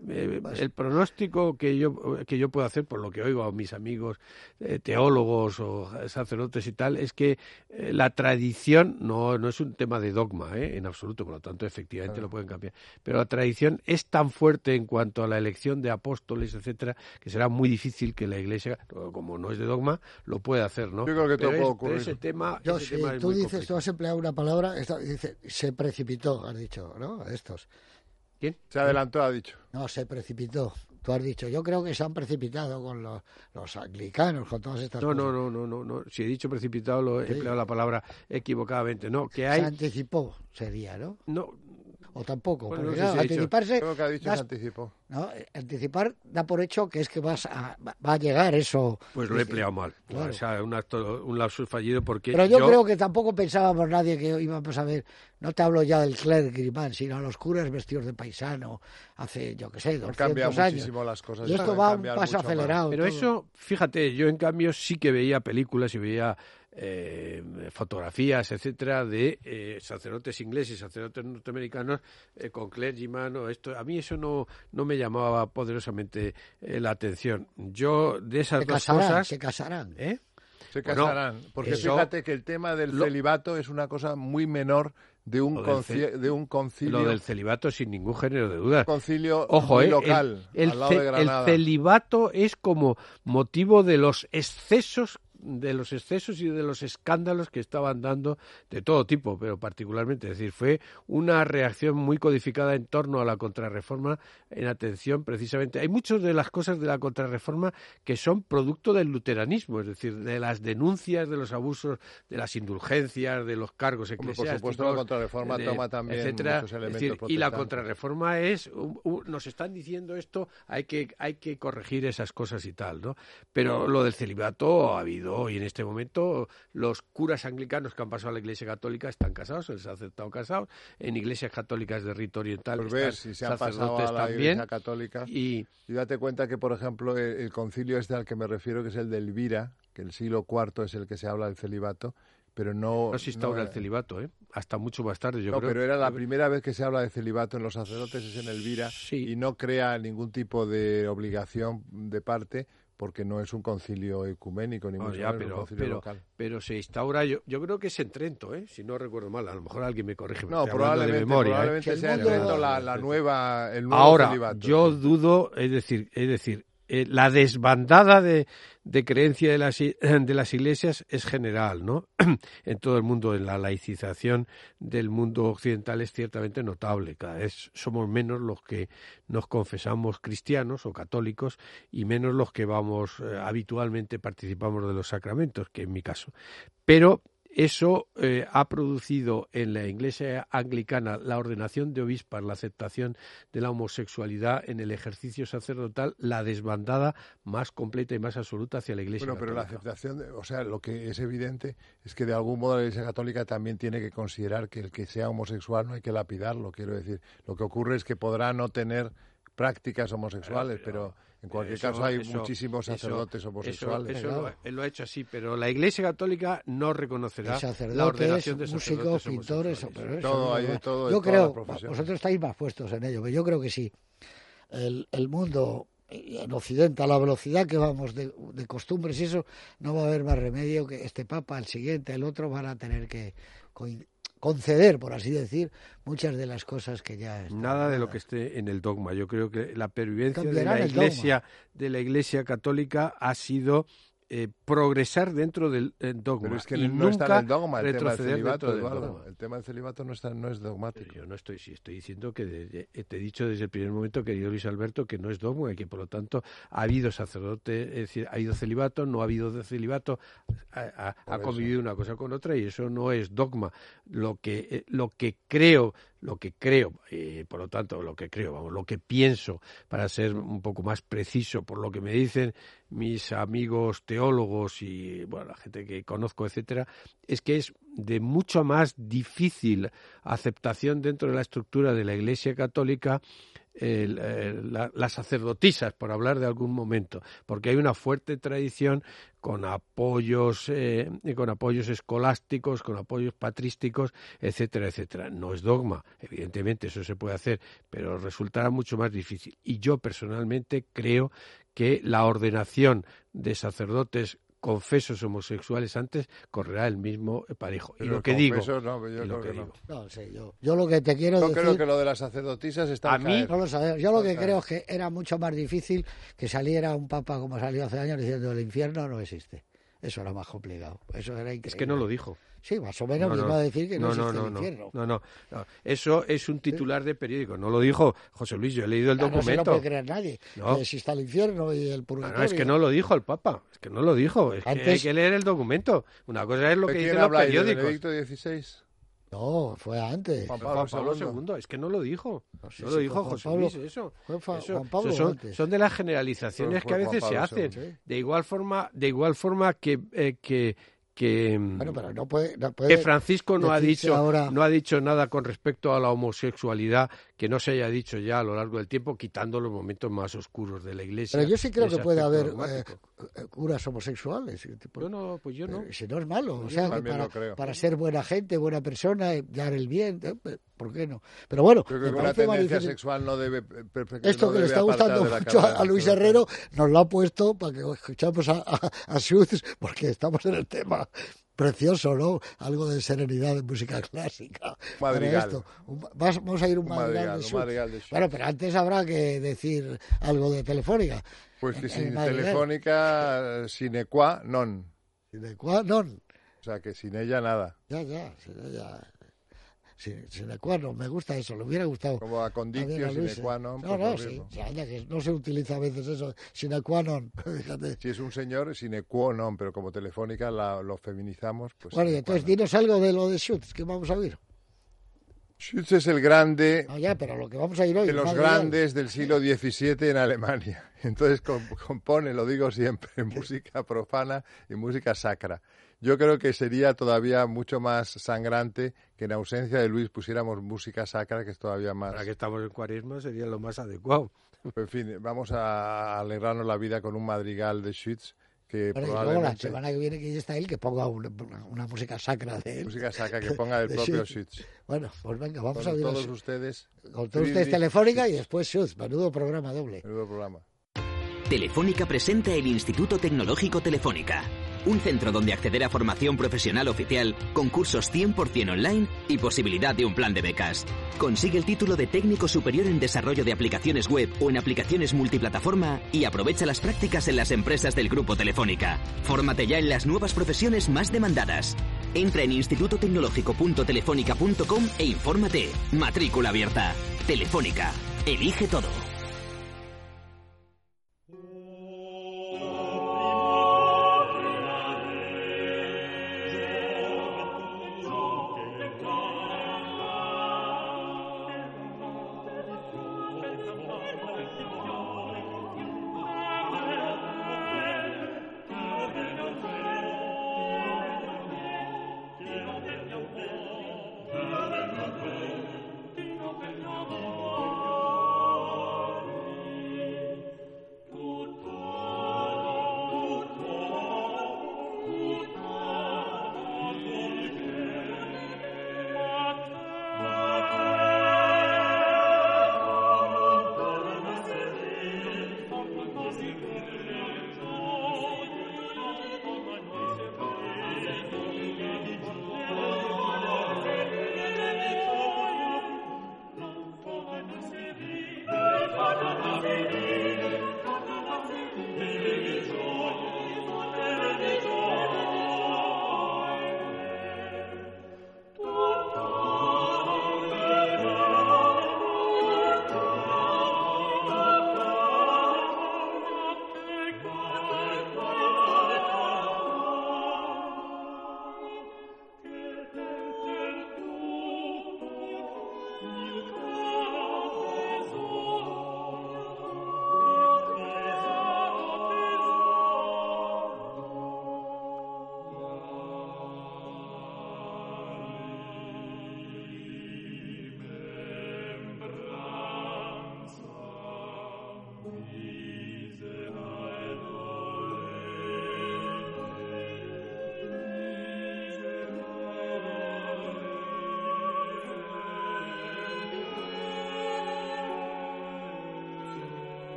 eh, el pronóstico que yo que yo puedo hacer, por lo que oigo a mis amigos eh, teólogos o sacerdotes y tal, es que eh, la tradición no, no es un tema de dogma, ¿eh? En absoluto, por lo tanto, efectivamente claro. Lo pueden cambiar. Pero la tradición es tan fuerte en cuanto a la elección de apóstoles, etcétera, que será muy difícil que la Iglesia, como no es de dogma, lo pueda hacer, ¿no? Yo creo que todo puede ocurrir. Ese tema, yo, ese sí, tema tú es muy dices, complicado. tú has empleado una palabra, esta, dice, se precipitó, has dicho, ¿no? Estos. ¿Quién? Se adelantó, ha dicho. No, se precipitó. Tú has dicho, yo creo que se han precipitado con los, los anglicanos, con todas estas no, cosas. No, no, no, no, no. Si he dicho precipitado, lo he sí. empleado la palabra equivocadamente. No, que hay... Se anticipó, sería, ¿no? No. O tampoco, bueno, porque no sé claro, si anticiparse... Creo que ha dicho das, se anticipó. ¿no? Anticipar da por hecho que es que vas a, va a llegar eso... Pues lo he empleado mal. Claro. O sea, un, acto, un lapsus fallido porque Pero yo, yo creo que tampoco pensábamos nadie que íbamos a ver... No te hablo ya del clergyman, sino a los curas vestidos de paisano hace, yo qué sé, doscientos años. Muchísimo las cosas. Y esto va a un paso acelerado. Pero todo. Eso, fíjate, yo en cambio sí que veía películas y veía... Eh, fotografías, etcétera, de eh, sacerdotes ingleses, sacerdotes norteamericanos eh, con clergyman o esto. A mí eso no, no me llamaba poderosamente eh, la atención. Yo de esas se dos casarán, cosas... Se casarán. ¿Eh? Se casarán. Bueno, porque eso, fíjate que el tema del lo, celibato es una cosa muy menor de un, conci- de un concilio. Lo del celibato sin ningún género de duda. Un concilio Ojo, muy eh, local, el, el, al lado de Granada. El celibato es como motivo de los excesos de los excesos y de los escándalos que estaban dando de todo tipo, pero particularmente, es decir, fue una reacción muy codificada en torno a la contrarreforma en atención precisamente. Hay muchas de las cosas de la contrarreforma que son producto del luteranismo, es decir, de las denuncias, de los abusos, de las indulgencias, de los cargos eclesiásticos. Por supuesto, la contrarreforma de, toma también etcétera. muchos elementos Es decir, y la protestantes. contrarreforma es, uh, uh, nos están diciendo esto, hay que, hay que corregir esas cosas y tal, ¿no? Pero lo del celibato ha habido y en este momento los curas anglicanos que han pasado a la Iglesia Católica están casados, se les ha aceptado casados, en iglesias católicas de rito oriental pues están ves, si se han pasado sacerdotes a la también. Iglesia Católica Y, y date cuenta que, por ejemplo, el, el concilio este al que me refiero, que es el de Elvira, que el siglo cuarto es el que se habla del celibato, pero no... No se instaura no, el celibato, ¿eh? Hasta mucho más tarde, yo no, creo. pero era la primera vez que se habla de celibato en los sacerdotes, es en Elvira, sí. Y no crea ningún tipo de obligación de parte, porque no es un concilio ecuménico, ni no, mucho ya, menos, pero, un concilio pero, local. Pero se instaura, yo, yo creo que es en Trento, ¿eh? Si no recuerdo mal, a lo mejor alguien me corrige. Me no, estoy hablando probablemente, de memoria, probablemente ¿eh? sea en Trento la, la nueva, el nuevo Ahora, celibato. yo dudo, es decir, es decir, eh, la desbandada de, de creencia de las, de las iglesias es general, ¿no? En todo el mundo, en la laicización del mundo occidental es ciertamente notable. Cada vez somos menos los que nos confesamos cristianos o católicos y menos los que vamos eh, habitualmente participamos de los sacramentos, que en mi caso. Pero eso eh, ha producido en la Iglesia anglicana la ordenación de obispos, la aceptación de la homosexualidad en el ejercicio sacerdotal, la desbandada más completa y más absoluta hacia la Iglesia bueno, católica. Pero la aceptación, de, o sea, lo que es evidente es que de algún modo la Iglesia católica también tiene que considerar que el que sea homosexual no hay que lapidarlo, quiero decir. Lo que ocurre es que podrá no tener prácticas homosexuales, pero... pero en cualquier eso, caso hay eso, muchísimos sacerdotes eso, homosexuales. Eso, eso lo, lo ha hecho así, pero la Iglesia Católica no reconocerá la ordenación de músicos, pintores, pero eso, todo, hay de todo. Yo de creo, vosotros estáis más puestos en ello, pero yo creo que sí. El, el mundo en Occidente, a la velocidad que vamos de, de costumbres y eso, no va a haber más remedio que este Papa, el siguiente, el otro, van a tener que conceder, por así decir, muchas de las cosas que ya están. Nada de lo que esté en el dogma. Yo creo que la pervivencia de Cambiarán la el Iglesia dogma. de la Iglesia Católica ha sido eh, progresar dentro del eh, dogma. Pero es que y no está en el nunca dogma el tema del celibato, del Eduardo. dogma. El tema del celibato no, está, no es dogmático. Pero yo no estoy, sí, estoy diciendo que de, de, te he dicho desde el primer momento, querido Luis Alberto, que no es dogma y que por lo tanto ha habido sacerdote, es decir, ha habido celibato, no ha habido de celibato, ha, ha, ha convivido una cosa con otra y eso no es dogma. Lo que, eh, lo que creo, lo que creo, eh, por lo tanto, lo que creo, vamos, lo que pienso, para ser un poco más preciso, por lo que me dicen mis amigos teólogos y bueno, la gente que conozco, etcétera, es que es de mucho más difícil aceptación dentro de la estructura de la Iglesia Católica el, el, la, las sacerdotisas, por hablar de algún momento, porque hay una fuerte tradición con apoyos, eh, con apoyos escolásticos, con apoyos patrísticos, etcétera, etcétera. No es dogma, evidentemente eso se puede hacer, pero resultará mucho más difícil. Y yo personalmente creo que la ordenación de sacerdotes confesos homosexuales antes correrá el mismo parejo. Pero y lo que digo, no, yo y lo creo que que no. digo. No sé, yo, yo lo que te quiero Yo decir... creo que lo de las sacerdotisas está A al mí- caer. No lo sabemos. Yo lo que Total. creo es que era mucho más difícil que saliera un papa como salió hace años diciendo el infierno no existe. Eso era más complicado. Eso era increíble. Es que no lo dijo. Sí, más o menos No, no. vino a decir que no, no, no, existe no, el no, infierno. no, no, no. Eso es un titular de periódico. No lo dijo José Luis. Yo he leído el Ya, no se lo documento. puede creer nadie. No. Que exista el infierno y el No, purgatorio. no, es que no lo dijo el Papa. Es que no lo dijo. Es que Antes- hay que leer el documento. Una cosa es lo ¿De que quién dicen los habla ahí? ¿De periódicos. Benedicto dieciséis? No, fue antes. Juan Juan Pablo Pablo segundo. segundo. Es que no lo dijo. No sé No si lo dijo fue Juan José Pablo- Luis. Eso. Fue Fa- Eso, Juan Pablo eso son, antes. son de las generalizaciones Fue que a Juan veces se Pablo hacen. segundo. Sí. De igual forma, de igual forma que eh, que que, Bueno, pero no puede... No que puede Francisco no ha decirse dicho ahora- no ha dicho nada con respecto a la homosexualidad que no se haya dicho ya a lo largo del tiempo, quitando los momentos más oscuros de la Iglesia. Pero yo sí creo ese que puede aspecto haber eh, dogmático. curas homosexuales. eh, tipo- Yo no, pues yo no. Eh, Si no es malo, o Yo sea, que también para, lo creo. para ser buena gente, buena persona, eh, dar el bien, eh, eh, ¿por qué no? Pero bueno, Yo creo me que una parece más tendencia difícil. sexual no debe... per- per- Esto no que le debe está apartar gustando de la mucho a, carrera a Luis sacerdotal. Herrero nos lo ha puesto para que escuchamos a, a, a Schutz, porque estamos en el tema precioso, ¿no? Algo de serenidad de música clásica. Para Madrigal. esto. Un- vas- Vamos a ir un Un madrigal, madrigal, de un Schutz. madrigal de Schutz. Bueno, pero antes habrá que decir algo de Telefónica. Pues que El sin madrigal. Telefónica, sine qua non. ¿De cuál? No, O sea, que sin ella nada. ya, ya, sin ella. Sin, sin el cuerno, me gusta eso, le hubiera gustado. Como a También conditio, a sine Luis, eh. qua non. No, pues no, lo sí, mismo. sí, anda, que no se utiliza a veces eso, sine qua non, fíjate. Si es un señor, sine qua non, pero como Telefónica la- lo feminizamos, pues... Bueno, y sine qua entonces non. dinos algo de lo de Schutz, que vamos a oír. Schütz es el grande No, ya, pero lo que vamos a ir hoy. de los madre mía. grandes del siglo diecisiete en Alemania. Entonces com- compone, lo digo siempre, música profana y música sacra. Yo creo que sería todavía mucho más sangrante que en ausencia de Luis pusiéramos música sacra, que es todavía más... Ahora que estamos en Cuaresma sería lo más adecuado. En fin, vamos a alegrarnos la vida con un madrigal de Schütz que Bueno, y luego la probablemente... semana que viene que ya está él, que ponga una, una- una música sacra de él. Música sacra que ponga del De propio Schütz. Schütz. Bueno, pues venga, vamos Con a oír todos a- ustedes, con todos ustedes Friedrich Telefónica y Schütz. después Schutz, menudo programa doble. Menudo programa. Telefónica presenta el Instituto Tecnológico Telefónica, un centro donde acceder a formación profesional oficial, concursos cien por ciento online y posibilidad de un plan de becas. Consigue el título de técnico superior en desarrollo de aplicaciones web o en aplicaciones multiplataforma y aprovecha las prácticas en las empresas del Grupo Telefónica. Fórmate ya en las nuevas profesiones más demandadas. Entra en instituto tecnológico punto telefónica punto com e infórmate. Matrícula abierta. Telefónica. Elige todo. Thank you.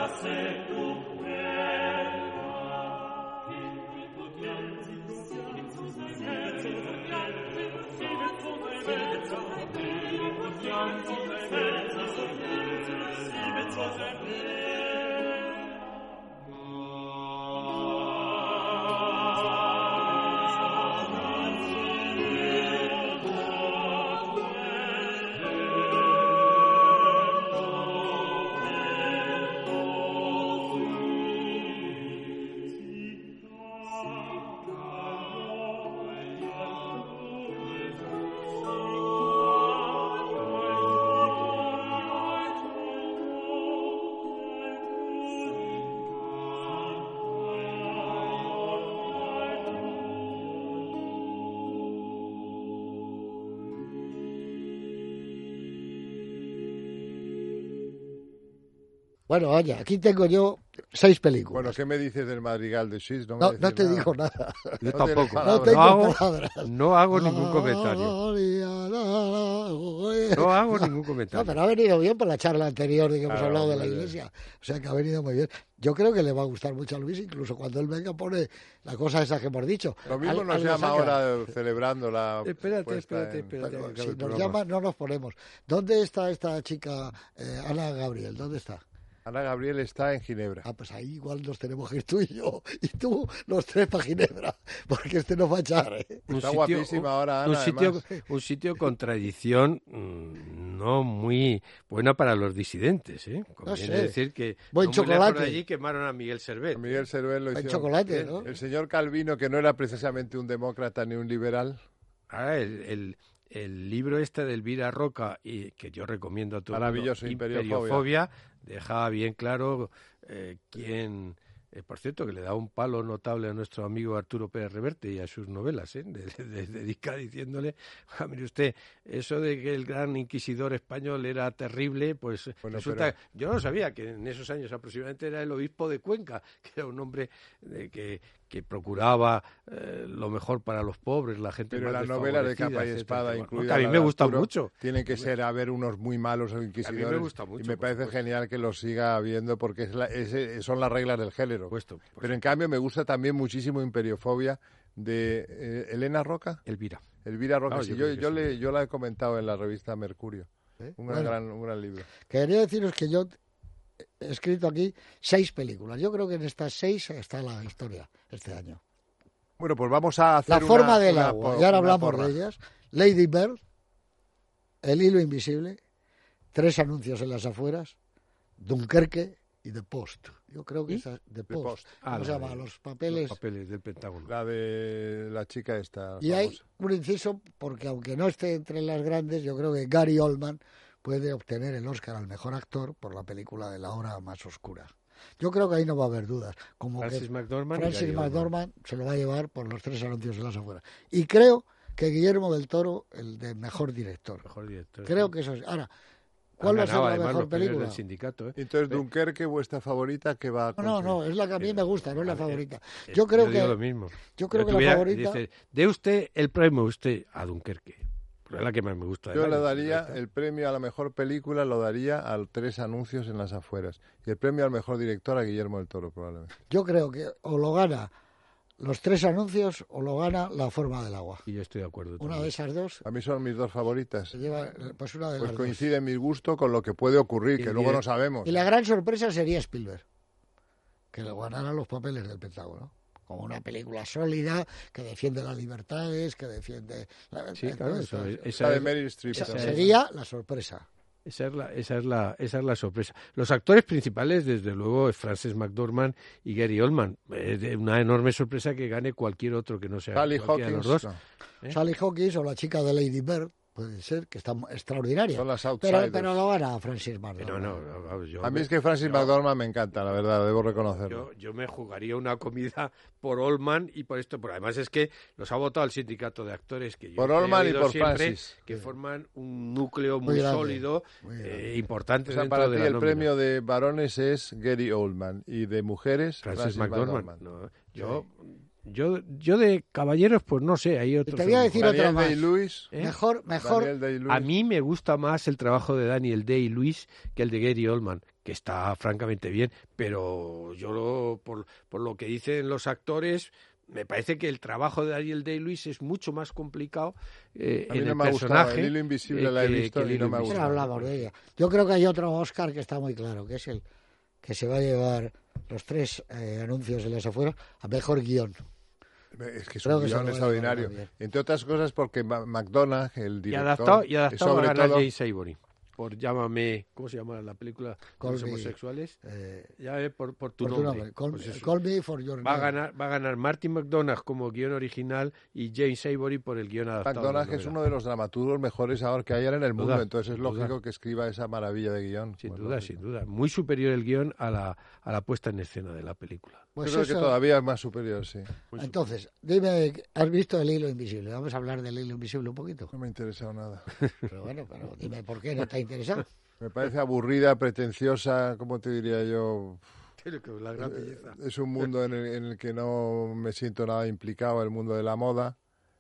Bueno, oye, aquí tengo yo seis películas. Bueno, ¿qué me dices del Madrigal de Swiss? No, no, me no te nada. digo nada. Yo No tampoco. tienes No palabras. tengo no hago, palabras. no hago ningún comentario. No hago ningún No, comentario. pero ha venido bien por la charla anterior de que hemos Claro, hablado de la muy bien. iglesia. O sea que ha venido muy bien. Yo creo que le va a gustar mucho a Luis, incluso cuando él venga pone la cosa esa que hemos dicho. Lo mismo Al- nos algo llama saca. ahora celebrando la Espérate, puesta espérate, en- espérate. Pero que acabe si el nos programa. llaman no nos ponemos. ¿Dónde está esta chica, eh, Ana Gabriel? ¿Dónde está? Ana Gabriel está en Ginebra. Ah, pues ahí igual nos tenemos que ir tú y yo. Y tú, los tres para Ginebra. Porque este nos va a echar, ¿eh? Un Está sitio- guapísima un- ahora, un Ana, sitio, además. un sitio con tradición mm, no muy buena para los disidentes, ¿eh? Conviene sé. decir que Buen no muy lejos chocolate. de allí quemaron a Miguel Servet. Miguel Servet lo El hicieron. chocolate, ¿no? El señor Calvino, que no era precisamente un demócrata ni un liberal, Ahora, el, el, el libro este de Elvira Roca, y que yo recomiendo a todo el mundo, Maravilloso, Imperiofobia. Imperiofobia, dejaba bien claro eh, quién... eh, por cierto, que le da un palo notable a nuestro amigo Arturo Pérez Reverte y a sus novelas, ¿eh? de, de, de dedicar diciéndole, "Ah, mire usted, eso de que el gran inquisidor español era terrible, pues Bueno, resulta... pero- Yo no sabía que en esos años aproximadamente era el obispo de Cuenca, que era un hombre de que, que procuraba eh, lo mejor para los pobres, la gente pero más las novelas de desfavorecida, capa y etcétera, espada, etcétera. incluidas Que a mí la me de gustan Arturo, mucho. tienen que ser haber unos muy malos inquisidores. gusta mucho, y me por parece supuesto. genial que los siga habiendo porque es la- es- son las reglas del género. Por supuesto, por Pero en cambio me gusta también muchísimo Imperiofobia de eh, Elena Roca. Elvira. Elvira Roca, Ah, sí, yo yo, creo que yo sí. le, yo la he comentado en la revista Mercurio. ¿Eh? Un, Bueno, gran, un gran libro. quería deciros que yo he escrito aquí seis películas. Yo creo que en estas seis está la historia este año. Bueno, pues vamos a hacer La una- forma del una agua, por- y ahora una hablamos porra. de ellas. Lady Bird, El hilo invisible, Tres anuncios en las afueras, Dunkerque y The Post. Yo creo que ¿Y? esa, The Post. Post. Ah, ¿Cómo se la llama? de- Los papeles. Los papeles del Pentágono. La de la chica esta. Y hay famosa. un inciso, porque aunque no esté entre las grandes, yo creo que Gary Oldman puede obtener el Oscar al mejor actor por la película de La hora más oscura. Yo creo que ahí no va a haber dudas. Como Francis que McDormand y Francis Gary Oldman. McDormand se lo va a llevar por los tres anuncios en las afueras. Y creo que Guillermo del Toro, el de mejor director. Mejor director. Creo sí. que eso es. Ahora, Han ¿cuál va a ser ganado, la además, mejor los premios película? del sindicato, ¿eh? Entonces, Dunkerque, vuestra favorita, que va a No, no, conseguir? no, es la que a mí me gusta, no es la A ver, favorita. Eh, Yo creo digo que lo mismo. yo creo Yo que la tuviera- favorita dice, dé usted el premio usted a Dunkerque. Porque es la que más me gusta. del Yo le año, daría esta. el premio a la mejor película, lo daría al Tres anuncios en las afueras. Y el premio al mejor director a Guillermo del Toro, probablemente. yo creo que o lo gana los tres anuncios o lo gana La forma del agua. Y yo estoy de acuerdo. Una también. de esas dos A mí son mis dos favoritas. se lleva pues una de Pues las coincide mi gusto con lo que puede ocurrir, Y que el luego no direct- sabemos. dos. Y la gran sorpresa sería Spielberg, que le ganara los papeles del Pentágono. Como una película sólida, que defiende las libertades, que defiende... la- Sí, eh, claro. todo Eso, esto. esa, Esa de es, Meryl Streep. Esa también. sería la sorpresa. esa, es la, esa, es la, esa es la sorpresa. Los actores principales, desde luego, es Frances McDormand y Gary Oldman. Es de una enorme sorpresa que gane cualquier otro que no sea Sally cualquiera de Hawkins. los dos. no. ¿Eh? Sally Hawkins o la chica de Lady Bird, puede ser, que está extraordinaria. Son las Pero, outsiders. pero lo gana Francis No, McDormand. no, no, yo A mí me- es que Francis yo- McDormand me encanta, la verdad, debo reconocerlo. Yo, yo me jugaría una comida por Oldman y por esto, pero además es que los ha votado el sindicato de actores que yo Por he Oldman y oído por siempre, Francis. que forman un núcleo Muy muy, grande, sólido, muy eh, grande. importante O sea, dentro para de ti la el nómina. premio de varones es Gary Oldman y de mujeres Francis Francis McDormand. McDormand. No, yo Yo, yo de caballeros, pues no sé, hay otros. Te voy a decir Daniel otra más. Day-Lewis. ¿Eh? Mejor, mejor. Daniel Day-Lewis. A mí me gusta más el trabajo de Daniel Day-Lewis que el de Gary Oldman, que está francamente bien, pero yo lo, por, por lo que dicen los actores, me parece que el trabajo de Daniel Day-Lewis es mucho más complicado eh, A mí en no el me ha gustado. personaje. El hilo invisible eh, la he que- visto que el y hilo no me ha invisible. Ahora gustado. hablamos de ella. Yo creo que hay otro Oscar que está muy claro, que es el que se va a llevar los tres eh, anuncios de las afueras a mejor guión. Es que es Creo un que se lo guión va a extraordinario. llevar también. Entre otras cosas porque Ma- McDonagh, el Y director, adaptado, y adaptado sobre a ganar todo, James Ivory. Por Llámame, ¿cómo se llama la película de los Call Me, homosexuales? Eh, Llame por, por tu por tu nombre. nombre. Call, Pues eso. Call Me for Your Va a Name. ganar, va a ganar Martin McDonagh como guión original y James Ivory por el guión adaptado. de la McDonagh es novela. uno de los dramaturgos mejores ahora que hay en el mundo, Duda, entonces es sin lógico duda. que escriba esa maravilla de guión. Sin Pues duda, lógico. sin duda. Muy superior el guión a la, a la puesta en escena de la película. Pues Yo creo eso- que todavía es más superior, sí. Muy Entonces, dime, ¿has visto El hilo invisible? Vamos a hablar del hilo invisible un poquito. No me ha interesado nada. Pero bueno, pero dime por qué no te ha interesado. Me parece aburrida, pretenciosa, ¿cómo te diría yo? superior. La gran belleza. Es un mundo en el, en el que no me siento nada implicado, el mundo de la moda.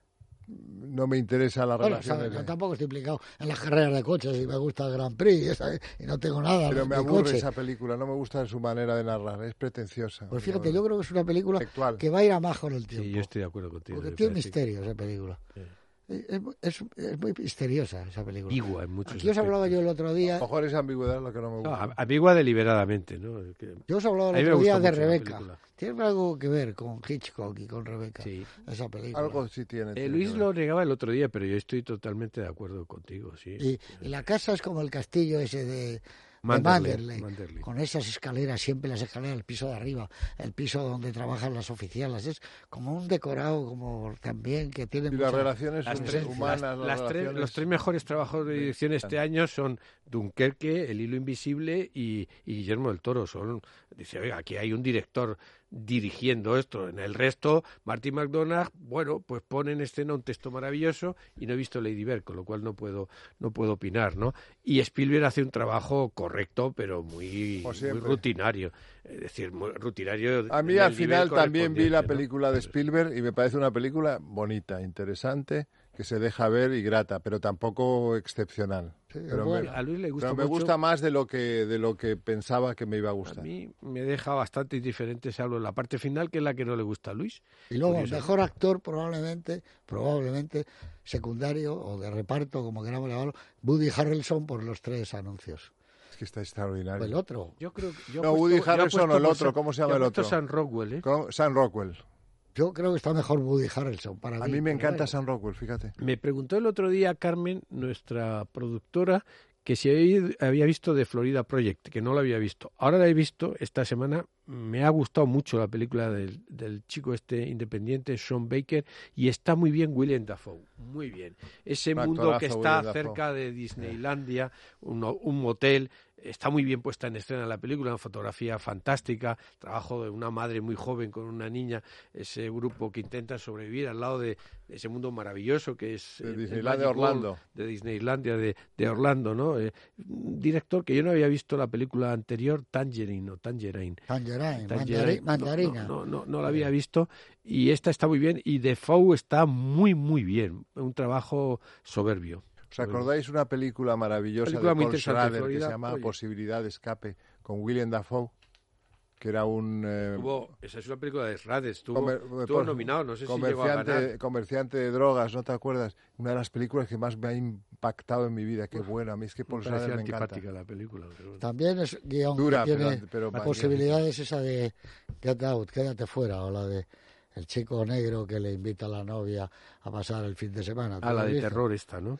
No me interesa la Bueno, relación. sabes, yo tampoco estoy implicado en las carreras de coches y me gusta el Grand Prix ¿sabes? Y no tengo nada Pero de me aburre coche. esa película, no me gusta su manera de narrar, es pretenciosa. Pues fíjate, yo creo que es una película Intelectual. que va a ir a más con el tiempo. Sí, yo estoy de acuerdo contigo. Porque me tiene parece misterio esa película. Sí. Es, es- es muy misteriosa esa película. Ambigua en muchos Aquí os hablaba aspectos. yo el otro A día, lo mejor esa ambigüedad es lo que no me No, gusta. a- ambigua deliberadamente, ¿no? El que- yo os hablaba A mí el me otro día gustó de mucho la Rebeca. película. Tiene algo que ver con Hitchcock y con Rebeca, Sí. esa película. Algo sí tiene. Eh, tiene Luis que lo ver. negaba el otro día, pero yo estoy totalmente de acuerdo contigo, sí. Y, y la casa es como el castillo ese de, de Manderley, Manderley, Manderley. con esas escaleras, siempre las escaleras, el piso de arriba, el piso donde trabajan las oficialas. Es como un decorado, como también que tiene Y las mucha- relaciones Las hum- tres, humanas, las- las las tres- relaciones- los tres mejores trabajos de dirección este año son Dunkerque, El hilo invisible y, y Guillermo del Toro. Son, dice, oiga, aquí hay un director dirigiendo esto. En el resto, Martin McDonagh, bueno, pues pone en escena un texto maravilloso y no he visto Lady Bird, con lo cual no puedo no puedo opinar, ¿no? Y Spielberg hace un trabajo correcto, pero muy, Como muy siempre. rutinario. Es decir, muy rutinario. A mí en al el final nivel también vi la correspondiente, ¿no? película de Spielberg y me parece una película bonita, interesante, que se deja ver y grata, pero tampoco excepcional. Sí, pero bueno. me, A Luis le gusta pero me mucho. gusta más de lo que de lo que pensaba que me iba a A gustar. mí me deja bastante indiferente, salvo en la parte final, que es la que no le gusta a Luis. Y luego, el Curioso. mejor actor probablemente, probablemente secundario o de reparto, como queramos llamarlo, Woody Harrelson por los tres anuncios. Es que está O extraordinario. el otro. Yo creo que yo No, apuesto- Woody yo Harrelson apuesto o el por otro, Sam- ¿cómo se llama yo el apuesto otro? Sam Rockwell, ¿eh? Con Sam Rockwell. Yo creo que está mejor Woody Harrelson para mí. A mí me pero encanta bueno. Sam Rockwell, fíjate. Me preguntó el otro día Carmen, nuestra productora, que si había- había visto The Florida Project, que no lo había visto. Ahora la he visto esta semana. Me ha gustado mucho la película del, del chico este independiente, Sean Baker, y está muy bien William Dafoe, muy bien. Ese Un mundo actorazo, que está William Dafoe. cerca de Disneylandia, un, un motel, está muy bien puesta en escena la película, una fotografía fantástica, trabajo de una madre muy joven con una niña, ese grupo que intenta sobrevivir al lado de, de ese mundo maravilloso que es De el- el Disneylandia, Magic World Orlando. de Disneylandia de, de Orlando, ¿no? Eh, un director que yo no había visto la película anterior, Tangerine o Tangerine. Tangerine, Tangerine, mandari- mandarina. No, no, no, no la había visto y esta está muy bien y Defoe está muy, muy bien. Un trabajo soberbio. ¿Os acordáis una película maravillosa Película de muy Paul interesante, Schrader que Florida se llama Project. Posibilidad de escape con William Dafoe? Que era un eh, Tuvo- esa es una película de Rades, estuvo, comer- estuvo por- nominado, no sé si llegó a ganar. comerciante, comerciante de drogas, ¿no te acuerdas? Una de las películas que más me ha impactado en mi vida. Qué buena. A mí es que Me Paul pareció Schrader me encanta. antipática la película. Pero bueno. También es guión Dura, que tiene pero- pero posibilidades esa de Get Out, quédate fuera, o la de el chico negro que le invita a la novia a pasar el fin de semana. ¿Tú Ah, lo la has de visto? terror esta, ¿no? Sí.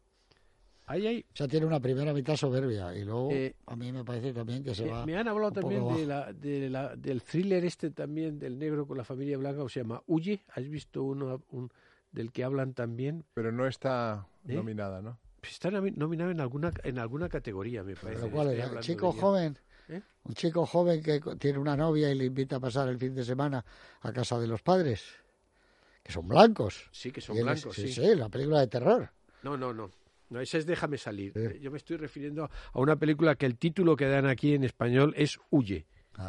Ahí hay... O sea, tiene una primera mitad soberbia y luego Eh, a mí me parece también que se Me, va me han hablado un poco también de abajo. la, de la, del thriller este también del negro con la familia blanca, que se llama Huye. ¿Has visto uno un, del que hablan también? Pero no está ¿Eh? nominada, ¿no? Pues está nomi- nominado en alguna en alguna categoría, me parece. ¿Pero cuál Estoy es? ¿El hablando chico de ella. joven? ¿Eh? Un chico joven que co- tiene una novia y le invita a pasar el fin de semana a casa de los padres, que son blancos. Sí, que son Y él es- blancos, sí, sí. sí, la película de terror. No, no, no. No, ese es Déjame salir. Sí. Eh, Yo me estoy refiriendo a una película que el título que dan aquí en español es Huye. Ah.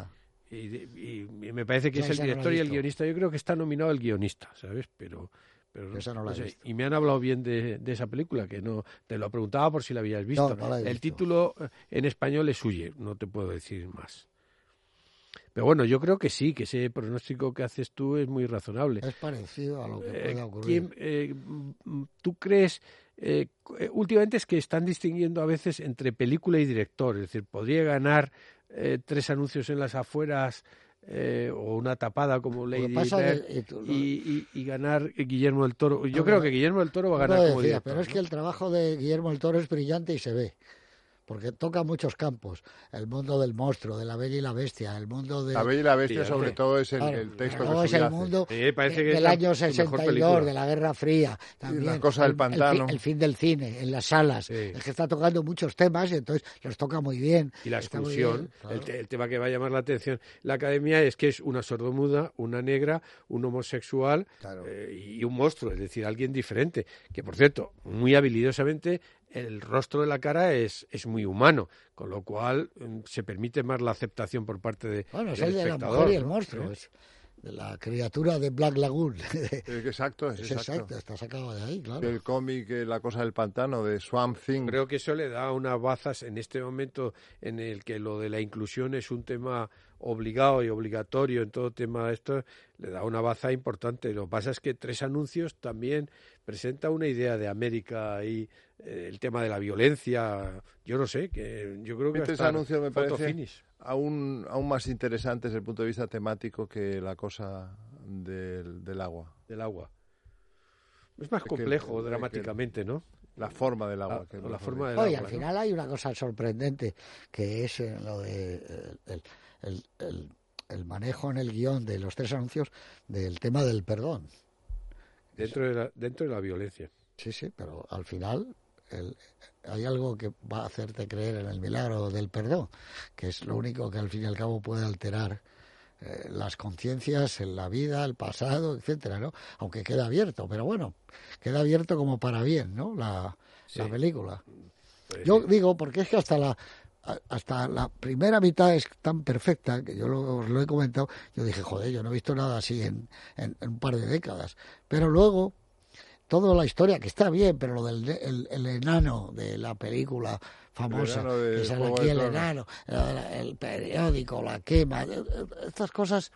Y, y, y me parece que No, es el esa no la he director y el visto. guionista. Yo creo que está nominado el guionista, ¿sabes? Pero... Pero Esa no la he sé, visto. y me han hablado bien de, de esa película, que no te lo preguntaba por si la habías visto. No, no la he el visto. título eh, en español es Huye, no te puedo decir más. Pero bueno, yo creo que sí, que ese pronóstico que haces tú es muy razonable. Es parecido a lo que Eh, puede ocurrir. ¿quién, eh, ¿Tú crees, eh, últimamente es que están distinguiendo a veces entre película y director? Es decir, podría ganar eh, tres anuncios en las afueras eh, o una tapada como Lo que Lady pasa Bird que- y tú- y, y, y ganar Guillermo del Toro. Yo No, creo no, que Guillermo del Toro va a no ganar lo como decía, director. pero es ¿no? que el trabajo de Guillermo del Toro es brillante y se ve. Porque toca muchos campos. El mundo del monstruo, de la Bella y la Bestia, el mundo de... La Bella y la Bestia, Sí, sobre sí. todo, es el, Claro, el texto luego que es el subyace. mundo Sí, parece de- que es del la- año su mejor sesenta y película. dos, de la Guerra Fría. También, La cosa del el- el pantano. fin- El, fin del cine, en las salas. Sí. Es que está tocando muchos temas y entonces los toca muy bien. Y la Está muy exclusión, bien, claro. el, te- el tema que va a llamar la atención la academia es que es una sordomuda, una negra, un homosexual Claro. eh, y un monstruo, es decir, alguien diferente. Que, por cierto, muy habilidosamente, el rostro de la cara es, es muy humano, con lo cual mm, se permite más la aceptación por parte de, Bueno, es del el de la espectador. mujer y el ¿no? monstruo. ¿Eh? Es de la criatura de Black Lagoon. Eh, Exacto, es Es exacto. exacto, está sacado de ahí, claro. El cómic eh, La cosa del pantano, de Swamp Thing. Creo que eso le da unas bazas en este momento en el que lo de la inclusión es un tema obligado y obligatorio en todo tema de esto, le da una baza importante. Lo que pasa es que Tres Anuncios también presenta una idea de América y eh, el tema de la violencia, yo no sé, que yo creo que va a Tres estar Anuncios me photo parece finish. aún, aún más interesante desde el punto de vista temático que La cosa del, del agua. del agua. Es más Es que- complejo es que- dramáticamente, ¿no? La forma del agua. La- que es la mejor forma dicho. del Oye, agua, al ¿no? final hay una cosa sorprendente que es eh, lo de eh, el, el- el- el manejo en el guión de los tres anuncios del tema del perdón. Dentro de la, dentro de la violencia. Sí, sí, pero al final el- hay algo que va a hacerte creer en el milagro del perdón, que es lo único que al fin y al cabo puede alterar eh, las conciencias en la vida, el pasado, etcétera, ¿no? Aunque queda abierto, pero bueno, queda abierto como para bien, ¿no? La, Sí. la película. Pues Yo sí. digo, porque es que hasta la a- hasta la primera mitad es tan perfecta, que yo lo, os lo he comentado, yo dije, joder, yo no he visto nada así en, en- en un par de décadas. Pero luego, toda la historia, que está bien, pero lo del el, el enano de la película famosa, enano de que sale Juego aquí de el Tronos. enano, el, el periódico, la quema, eh, eh, estas cosas,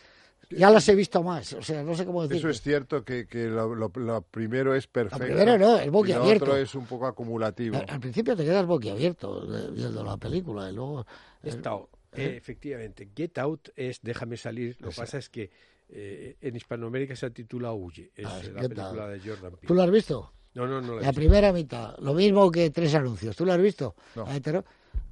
ya las he visto más, o sea, no sé cómo decir. Eso es cierto que, que lo, lo- lo primero es perfecto. primero no, es y boquiabierto. lo otro es un poco acumulativo. Al, al principio te quedas boquiabierto eh, viendo la película y luego... He estado, eh, efectivamente, Get Out es Déjame salir, lo que Esa. pasa es que eh, en Hispanoamérica se titula Huye, es Ah, es la Get película Out. de Jordan Peele. ¿Tú lo has visto? No, no, no la he La visto. primera mitad, lo mismo que tres anuncios. ¿Tú lo has visto? No. La hetero-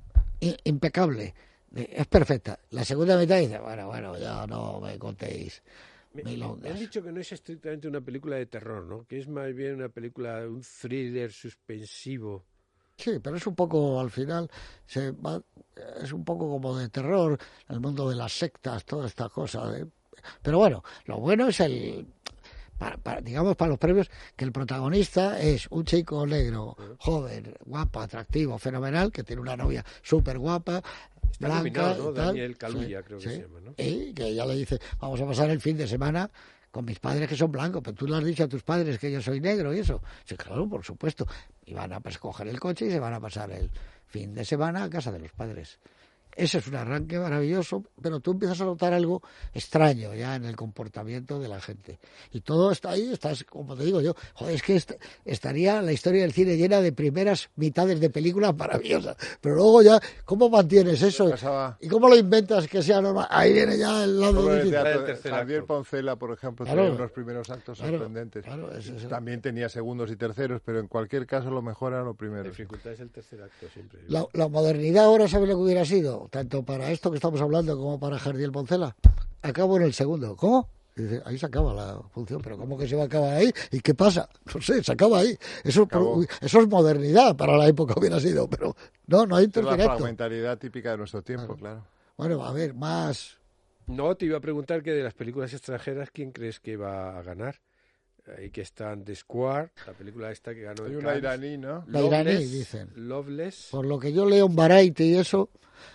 I- impecable, Eh, es perfecta. La segunda mitad dice, bueno, bueno, ya no me contéis Me, me milongas. han dicho que no es estrictamente una película de terror, ¿no? Que es más bien una película, un thriller suspensivo. Sí, pero es un poco, al final, se va- es un poco como de terror, el mundo de las sectas, toda esta cosa. de- Pero bueno, lo bueno es el, para- para- digamos, para los premios, que el protagonista es un chico negro, joven, guapo, atractivo, fenomenal, que tiene una novia súper guapa, Está blanca nominado, ¿no? y tal. Daniel Kaluuya, Sí, creo que sí. se llama, ¿no? Y que ella le dice, vamos a pasar el fin de semana con mis padres que son blancos, pero tú le has dicho a tus padres que yo soy negro y eso. Sí, claro, por supuesto. Y van a pues, coger el coche y se van a pasar el fin de semana a casa de los padres. Ese es un arranque maravilloso, pero tú empiezas a notar algo extraño ya en el comportamiento de la gente. Y todo está ahí, estás, como te digo yo, joder, es que est- estaría la historia del cine llena de primeras mitades de películas maravillosas. Pero luego ya, ¿cómo mantienes eso? Pasaba- ¿Y cómo lo inventas que sea normal? Ahí viene ya el lado Obra de difícil. teatro El de tercer Javier acto. Poncela, por ejemplo, Claro. tenía unos primeros actos Claro, sorprendentes. claro, ese es el- También tenía segundos y terceros, pero en cualquier caso lo mejor era lo La primero. dificultad es el tercer acto siempre. La, la modernidad ahora, ¿sabe lo que hubiera sido? Tanto para esto que estamos hablando como para Jardiel Poncela. Acabo en el segundo. ¿Cómo? Y dice, ahí se acaba la función, pero ¿cómo que se va a acabar ahí? ¿Y qué pasa? No sé, se acaba ahí. Eso, Acabó. uy, eso es modernidad para la época hubiera sido, pero no, no hay Es la interdirecto. fragmentariedad típica de nuestro tiempo, claro. Bueno, a ver, más... No, te iba a preguntar que de las películas extranjeras, ¿quién crees que va a ganar? Ahí que están The Square, la película esta que ganó Hay el una Cannes. iraní, ¿no? La iraní, Loveless, dicen. Loveless. Por lo que yo leo en Variety y eso,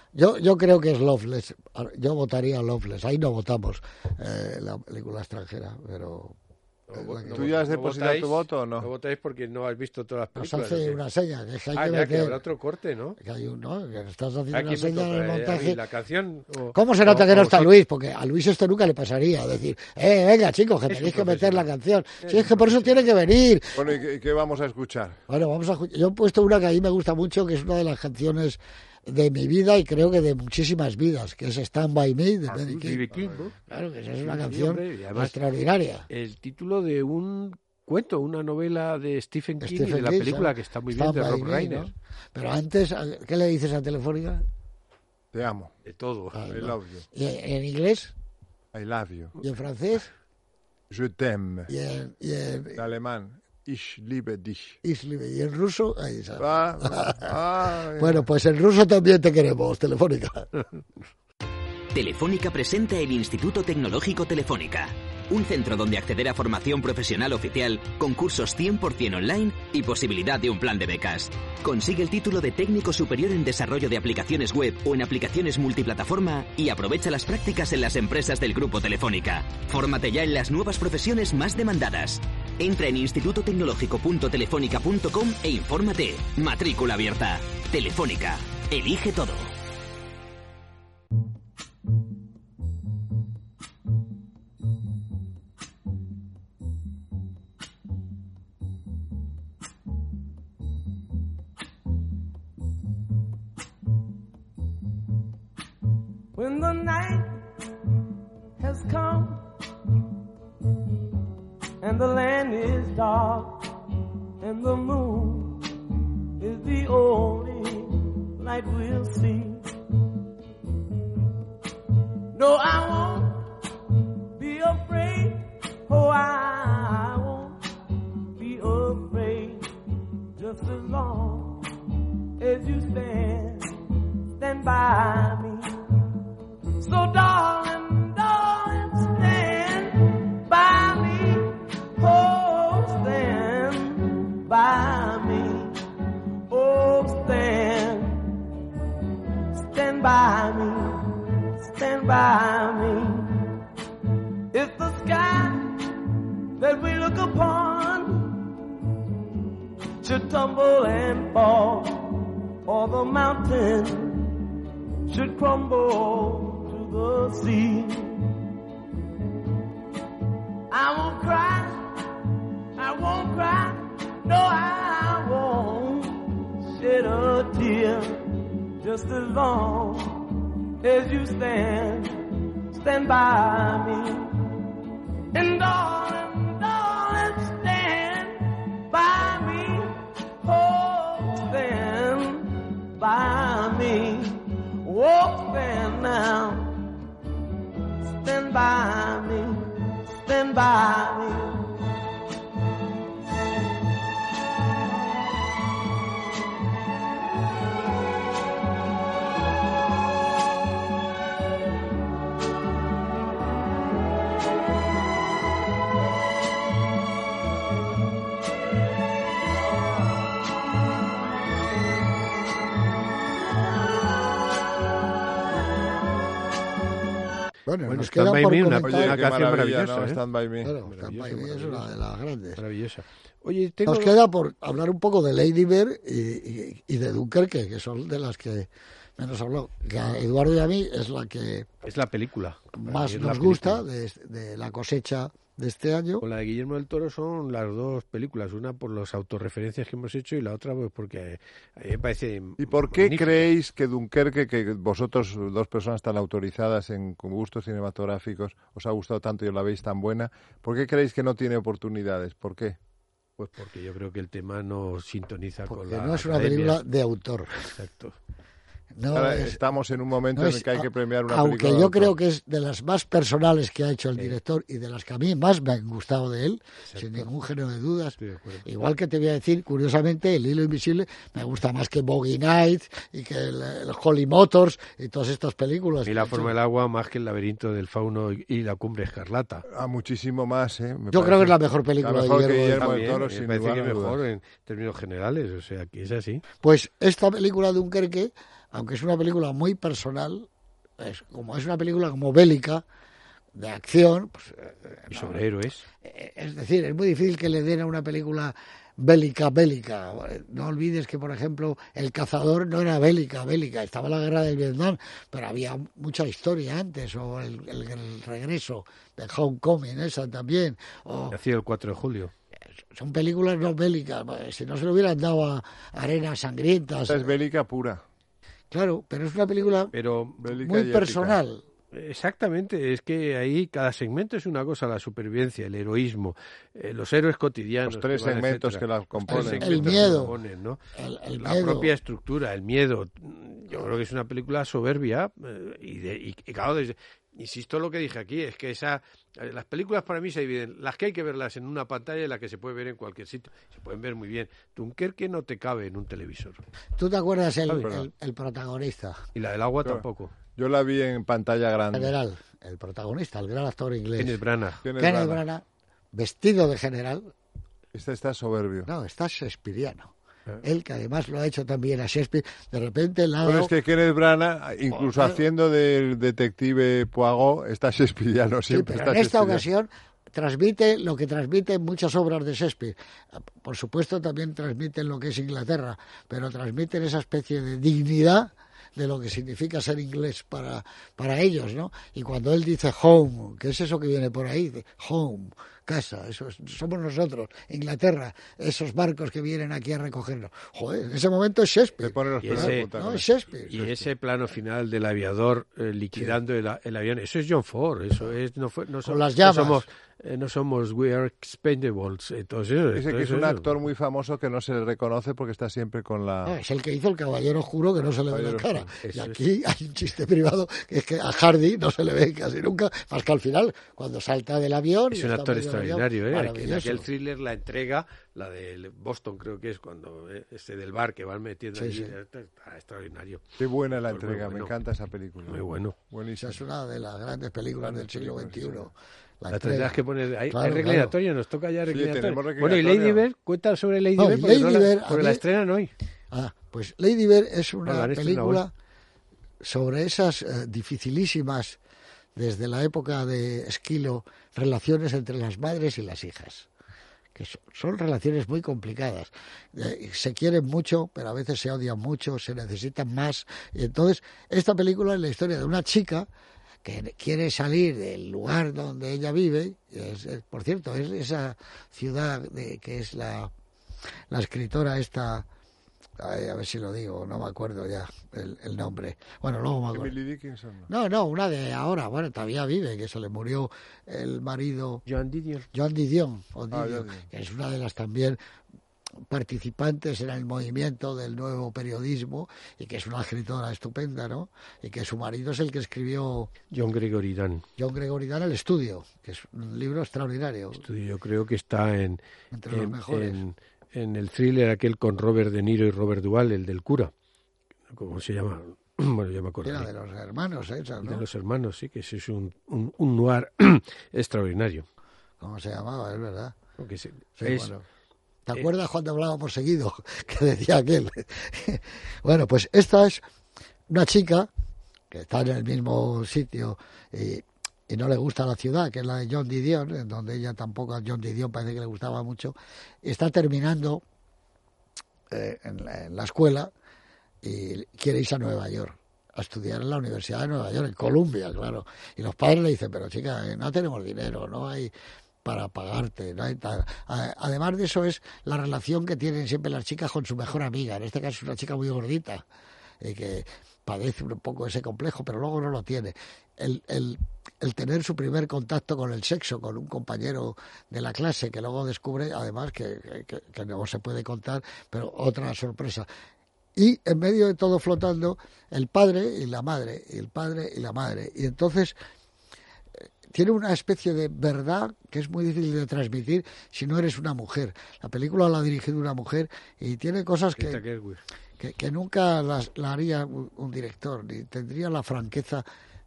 Yo, yo creo que es Loveless. Yo votaría Loveless. Ahí no votamos eh, la película extranjera, pero... No, no, ¿Tú ya has no depositado votáis, tu voto o no? No votáis porque no has visto todas las Nos películas. hace ¿o qué? una seña, que, es que hay Ah, que ya, meter... que habrá otro corte, ¿no? Que hay un, ¿no? Que estás haciendo ¿A una quién me seña en el toca? ¿Eh? ¿A mí montaje. la canción? O, ¿Cómo se nota o- que no o está vosotros? Luis? Porque a Luis esto nunca le pasaría. Decir, eh, venga chicos, que Es tenéis un que meter la profesional. canción. Si es que por eso tiene que venir. Bueno, ¿y qué, qué vamos a escuchar? Bueno, vamos a escuchar. Yo he puesto una que a mí me gusta mucho, que es una de las canciones de mi vida y creo que de muchísimas vidas, que es Stand By Me de Benny King. B B King, ¿no? Claro, que esa es una Sí, canción hombre, y además- extraordinaria. El título de un cuento, una novela de Stephen King y Stephen de la King, película ¿sabes? que está muy bien, Stand de By Rob Me, Reiner. ¿no? Pero antes, ¿qué le dices a Telefónica? Te amo. De todo. Ah, I no. love you. ¿Y en inglés? I love you. ¿Y en francés? Je t'aime. ¿Y en, y en, En alemán. Ich liebe dich. Islibe? ¿Y en ruso? Ahí está. Ah, ah, ah, Bueno, pues en ruso también te queremos, Telefónica. Telefónica presenta el Instituto Tecnológico Telefónica, un centro donde acceder a formación profesional oficial, concursos cien por ciento online y posibilidad de un plan de becas. Consigue el título de técnico superior en desarrollo de aplicaciones web o en aplicaciones multiplataforma y aprovecha las prácticas en las empresas del Grupo Telefónica. Fórmate ya en las nuevas profesiones más demandadas. Entra en instituto tecnológico punto telefónica punto com e infórmate. Matrícula abierta. Telefónica. Elige todo. When the night has come and the land is dark and the moon is the only light we'll see. No, I won't be afraid. Oh, I won't be afraid. Just as long as you stand, stand by me. So darling, darling, stand by me. Oh, stand by me. Oh, stand, stand by me. Stand by me. If the sky that we look upon should tumble and fall, or the mountain should crumble the sea, I won't cry, I won't cry, no, I won't shed a tear, just as long as you stand, stand by me. And darling, darling, stand by me, oh, stand by me, oh, stand now. Stand by me, stand by me. Bueno, Bueno, nos Stand queda By por Me, una- comentar... Oye, Una qué canción maravilla, maravillosa, ¿no? ¿eh? Stand by me. Claro, Maravillosa, Stand By Me es una maravillosa. de las grandes. Maravillosa. Oye, tengo... Nos queda por hablar un poco de Lady Bird y, y, y de Dunkerque, que son de las que menos habló. Que a Eduardo y a mí es la que Es la película. Para mí más es la nos gusta película. de, de la cosecha de este año. Con la de Guillermo del Toro son las dos películas, una por las autorreferencias que hemos hecho y la otra pues porque a mí me parece ¿Y por qué magnífica. creéis que Dunkerque, que vosotros, dos personas tan autorizadas en con gustos cinematográficos, os ha gustado tanto y os la veis tan buena, ¿por qué creéis que no tiene oportunidades? ¿Por qué? Pues porque yo creo que el tema no sintoniza con Porque la no es una academia. película de autor. Exacto. No Ahora es- estamos en un momento no en es- el que hay que premiar una aunque película. de yo autor. creo que es de las más personales que ha hecho el Sí. director y de las que a mí más me han gustado de él, Exacto. sin ningún género de dudas. Estoy de acuerdo. Igual que te voy a decir, curiosamente, El Hilo Invisible me gusta más que Boogie Nights y que el, el Holly Motors y todas estas películas. Y la forma del agua más que el laberinto del fauno y y la cumbre escarlata. Ah, muchísimo más, ¿eh? Me Yo parece. creo que es la mejor película La mejor de que Guillermo del Guillermo Toro. del También, Toro, me sin parece lugar que a dudas. mejor en términos generales, o sea, que es así. Pues esta película Dunkerque aunque es una película muy personal, es, como es una película como bélica, de acción, pues, Y no, sobre héroes. es decir, es muy difícil que le den a una película bélica, bélica. No olvides que, por ejemplo, El cazador no era bélica, bélica. Estaba la guerra del Vietnam, pero había mucha historia antes, o el, el, el regreso de Homecoming, esa también. O, Nació el cuatro de julio. son películas no bélicas. Si no se lo hubieran dado a Arenas Sangrientas. Esta es bélica pura. Claro, pero es una película Pero Bélica muy y épica. personal. exactamente, es que ahí cada segmento es una cosa, la supervivencia, el heroísmo, eh, los héroes cotidianos. Los tres que van, segmentos etcétera. que las Los tres componen. segmentos El que miedo. componen, ¿no? El, el La miedo. propia estructura, el miedo. Yo creo que es una película soberbia eh, y, de, y, y claro, desde, insisto lo que dije aquí, es que esa eh, las películas para mí se dividen, las que hay que verlas en una pantalla y las que se puede ver en cualquier sitio, se pueden ver muy bien. Dunkerque no te cabe en un televisor. ¿Tú te acuerdas el, Ah, es verdad. el, el protagonista? Y la del agua Claro. tampoco. Yo la vi en pantalla grande. General, el protagonista, el gran actor inglés. Kenneth Branagh. Kenneth Kenneth Branagh. Branagh, vestido de general. Este está soberbio. No, está shakespeariano. Eh. Él, que además lo ha hecho también a Shakespeare, de repente le ha Bueno, dado... es que Kenneth Branagh, incluso Joder. haciendo del detective Poirot, está shakespeariano, Sí, siempre pero está en esta shakespeariano. ocasión transmite lo que transmiten muchas obras de Shakespeare. Por supuesto también transmiten lo que es Inglaterra, pero transmiten esa especie de dignidad de lo que significa ser inglés para, para ellos, ¿no? Y cuando él dice home, ¿qué es eso que viene por ahí? De home, casa, eso es, somos nosotros, Inglaterra, esos barcos que vienen aquí a recogernos. Joder, en ese momento es Se Shakespeare. pone los Y pelos ese- de punta No, con es eso. Shakespeare. Y ese plano final del aviador eh, liquidando el, a- el avión, eso es John Ford, eso es no fue no, so- Con las no llamas. somos eh, no somos we are expendables, eh, todo eso, Dice todo que es eso, un eso. actor muy famoso que no se le reconoce porque está siempre con Ah, la... es el que hizo el Caballero Oscuro, que no se le ve la Caballero cara. Oscuro, Y eso es. aquí hay un chiste privado que es que a Hardy no se le ve casi nunca, más que al final, cuando salta del avión. y Es un está actor medio del avión, extraordinario, ¿eh? En maravilloso. aquel thriller la entrega, la de Boston creo que es cuando eh, este del bar que van metiendo Sí, allí, sí. está, está extraordinario, Qué buena la Pues muy entrega, me bueno. encanta esa película. muy bueno. Esa Buenísima. es una de las grandes películas Grandes del siglo películas, veintiuno. La La entrega. tendrás que poner, hay, Claro, hay claro. reclinatorio, nos toca ya Sí, reclinatorio. tenemos Bueno, y reclinatorio. Lady Bird, cuenta sobre Lady No, Bird, y porque, no Lady la, Bird, a porque mí- la estrenan hoy. Ah, pues Lady Bird es No, una la han estrenado película sobre esas eh, dificilísimas, desde la época de Esquilo, relaciones entre las madres y las hijas. Que so- son relaciones muy complicadas. Eh, se quieren mucho, pero a veces se odian mucho, se necesitan más. Y entonces, esta película es la historia de una chica que quiere salir del lugar donde ella vive. Es- es- por cierto, es esa ciudad de, que es la, la escritora esta... Ay, a ver si lo digo, no me acuerdo ya el, el nombre. Bueno, luego me acuerdo. Emily Dickinson. ¿no? No, no, una de ahora, bueno, todavía vive, que se le murió el marido Joan Didion. Joan Didion, o Ah, Didion, Joan Didion. que es una de las también participantes en el movimiento del nuevo periodismo y que es una escritora estupenda, ¿no? Y que su marido es el que escribió John Gregory Dan. John Gregory Dan, El Estudio, que es un libro extraordinario, Estudio, yo creo que está en, entre los en, mejores. en, en el thriller aquel con Robert De Niro y Robert Duvall, el del cura. ¿Cómo se llama? Bueno, ya me acuerdo. Era de los hermanos, esa, De ¿no? los hermanos, sí, que ese es un, un, un noir extraordinario. ¿Cómo se llamaba? Es verdad. Porque se- Sí, es, bueno. ¿Te eh, acuerdas cuando hablábamos seguido? Que decía aquel. Bueno, pues esta es una chica que está en el mismo sitio y, y no le gusta la ciudad, que es la de John Didion, en donde ella tampoco, a John Didion parece que le gustaba mucho. Está terminando eh, en, la, en la escuela y quiere irse a Nueva York a estudiar en la Universidad de Nueva York, en Columbia, claro. Y los padres le dicen, pero chica, eh, no tenemos dinero, no hay para pagarte, no hay tal. A- Además de eso es la relación que tienen siempre las chicas con su mejor amiga, en este caso es una chica muy gordita, y que padece un poco ese complejo, pero luego no lo tiene. El, el, el tener su primer contacto con el sexo, con un compañero de la clase, que luego descubre, además, que, que, que no se puede contar, pero otra sorpresa. Y en medio de todo flotando, el padre y la madre, y el padre y la madre. Y entonces eh, tiene una especie de verdad que es muy difícil de transmitir si no eres una mujer. La película la ha dirigido una mujer y tiene cosas Greta que, Gerwig. que, que nunca las, la haría un, un director, ni tendría la franqueza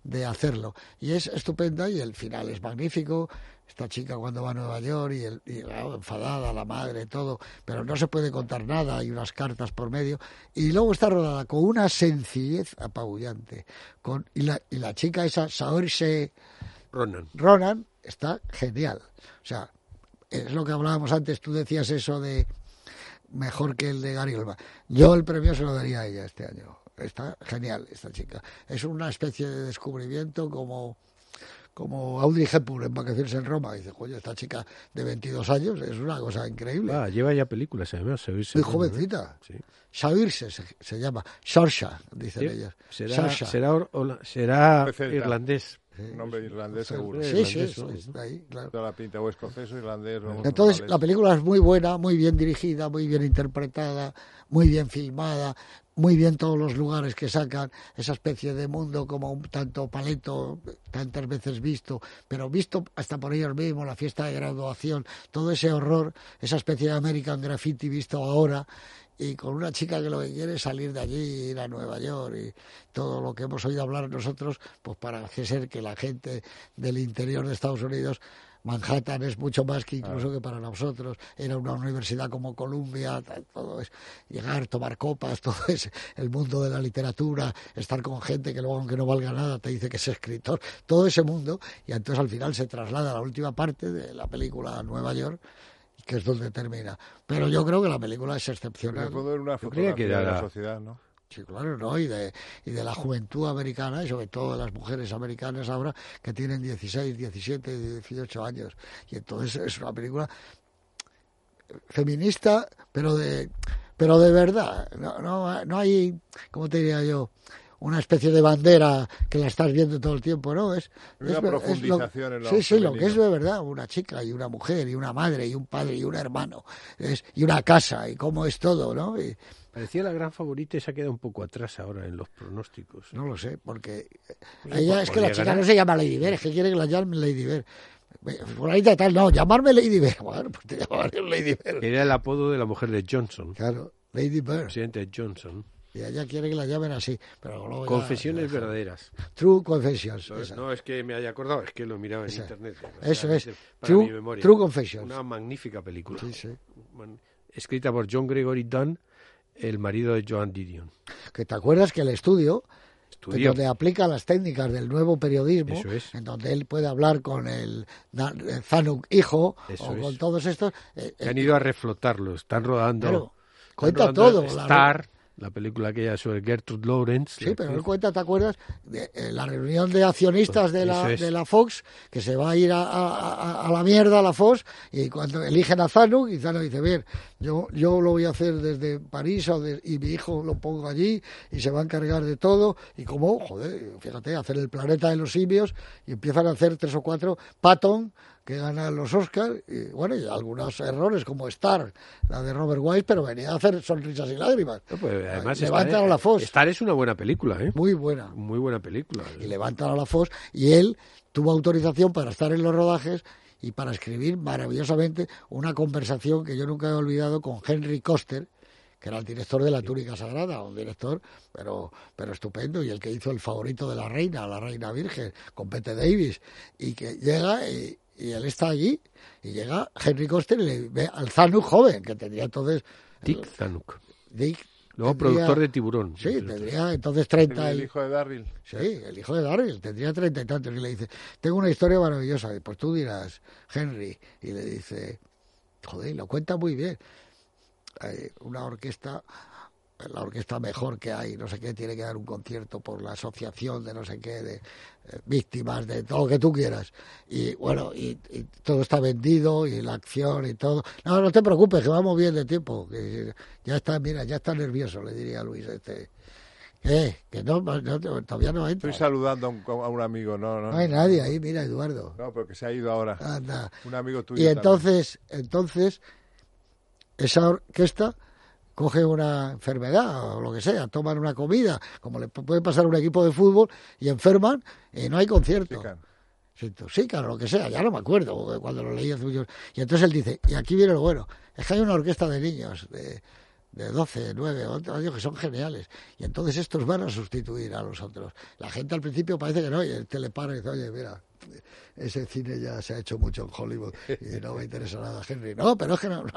de hacerlo. Y es estupenda y el final es magnífico. Esta chica cuando va a Nueva York y, el, y claro, enfadada, la madre, todo, pero no se puede contar nada, hay unas cartas por medio. Y luego está rodada con una sencillez apabullante. Con, y, la, y la chica esa, Saoirse Ronan. Ronan, está genial. O sea, es lo que hablábamos antes, tú decías eso de mejor que el de Gary Oldman. Yo el premio se lo daría a ella este año. Está genial esta chica. Es una especie de descubrimiento como... como Audrey Hepburn en Vacaciones en Roma. Dice, coño, esta chica de veintidós años es una cosa increíble. Ah, lleva ya películas, además. Muy jovencita. Sí. Saoirse se, se llama. Saoirse, dicen Sí. ellas. Será, Saoirse. será, or- hola- será Perfecta. irlandés. Un nombre irlandés seguro. Sí, sí, irlandés, eso ¿no? es, ahí, claro. Toda la pinta, o escocés o irlandés. vamos, Entonces, vale. la película es muy buena, muy bien dirigida, muy bien interpretada, muy bien filmada, muy bien todos los lugares que sacan, esa especie de mundo como un tanto paleto, tantas veces visto, pero visto hasta por ellos mismos, la fiesta de graduación, todo ese horror, esa especie de American Graffiti visto ahora, y con una chica que lo que quiere es salir de allí, ir a Nueva York y todo lo que hemos oído hablar nosotros, pues para hacer ser que la gente del interior de Estados Unidos, Manhattan es mucho más que incluso ah. que para nosotros, era una universidad como Columbia, todo es llegar, tomar copas, todo es el mundo de la literatura, estar con gente que luego aunque no valga nada te dice que es escritor, todo ese mundo, y entonces al final se traslada a la última parte de la película a Nueva York, que es donde termina. Pero yo creo que la película es excepcional. Me puedo ver una Yo creía que fotografía de era- la sociedad, ¿no? Sí, claro, ¿no? Y de, y de la juventud americana, y sobre todo de las mujeres americanas ahora, que tienen dieciséis, diecisiete, dieciocho años. Y entonces es una película feminista, pero de pero de verdad. No, no, no hay, ¿cómo te diría yo? Una especie de bandera que la estás viendo todo el tiempo, ¿no? Es, Una es, es profundización lo, en lo sí, sí, lo femenino. que es de verdad, una chica y una mujer y una madre y un padre y un hermano es, y una casa y cómo es todo, ¿no? Y, Parecía la gran favorita y se ha quedado un poco atrás ahora en los pronósticos. no lo sé, porque Bueno, ella pues es que la podría chica ganar. no se llama Lady Bird, es que quiere que la llamen Lady Bird. Fulanita tal, no, llamarme Lady Bird. Bueno, pues te llamaré Lady Bird. Era el apodo de la mujer de Johnson, Claro, Lady Bird. presidente Johnson. Y ella quiere que la llamen así. Pero luego ya- Confesiones ya- verdaderas. True Confessions. No, esa. no es que me haya acordado, es que lo miraba en Esa. internet. Eso es. Para True, mi memoria. True Confessions. Una magnífica película. Sí, sí. Man- Escrita por John Gregory Dunn, el marido de Joan Didion. Que te acuerdas que el estudio, Estudió. donde aplica las técnicas del nuevo periodismo, Eso es. en donde él puede hablar con el Na- eh, Zanuck hijo Eso o con es. todos estos. eh, Que han eh, ido a reflotarlo. Están rodando. Claro, están cuenta rodando todo. la- Star, la película aquella sobre Gertrude Lawrence. Sí, la pero actriz. él cuenta, ¿te acuerdas? De, eh, la reunión de accionistas de la, Eso es. de la Fox, que se va a ir a, a- a- a la mierda a la Fox, y cuando eligen a Zanuck, y Zanuck dice, bien, yo, yo lo voy a hacer desde París, o de- y mi hijo lo pongo allí, y se va a encargar de todo, y como, joder, fíjate, hacer el planeta de los simios, y empiezan a hacer tres o cuatro, Patton, que gana los Oscars, y bueno, y algunos errores como Star, la de Robert Wise, pero venía a hacer sonrisas y lágrimas. No, pues, además, Levantan Star, a la Fox. Star es una buena película, ¿eh? Muy buena. Muy buena película. Y levantan a la Fox, y él tuvo autorización para estar en los rodajes y para escribir maravillosamente una conversación que yo nunca he olvidado con Henry Koster, que era el director de La Túnica Sagrada, un director pero pero estupendo, y el que hizo El favorito de la reina, La reina virgen, con Bette Davis, y que llega y, y él está allí, y llega Henry Koster y le ve al Zanuck joven, que tendría entonces... Dick Zanuck. Dick Luego tendría- productor de Tiburón. Sí, entre otros. tendría entonces treinta El y... hijo de Darryl. Sí, el hijo de Darryl, tendría treinta y tantos, y le dice, tengo una historia maravillosa, y pues tú dirás, Henry, y le dice, joder, lo cuenta muy bien, hay una orquesta, la orquesta mejor que hay, no sé qué, tiene que dar un concierto por la asociación de no sé qué, de eh, víctimas, de todo lo que tú quieras, y bueno, y, y todo está vendido, y la acción y todo, no, no te preocupes, que vamos bien de tiempo, que ya está, mira, ya está nervioso, le diría a Luis, este... ¿Qué? Que no, no, todavía no entra. Estoy saludando a un, a un amigo, no, no. No hay nadie ahí, mira, Eduardo. No, pero que se ha ido ahora. Anda. Un amigo tuyo. Y también. entonces, entonces, esa orquesta coge una enfermedad o lo que sea, toman una comida, como le pu- puede pasar a un equipo de fútbol, y enferman y no hay concierto. Chican. Se intoxican o lo que sea, ya no me acuerdo cuando lo leí hace muchos. Y entonces él dice, y aquí viene lo bueno, es que hay una orquesta de niños, de, de doce, nueve, once años que son geniales. Y entonces estos van a sustituir a los otros. La gente al principio parece que no, y el telepara y dice, oye, mira, ese cine ya se ha hecho mucho en Hollywood y no me interesa nada, Henry. No, pero es que no, no.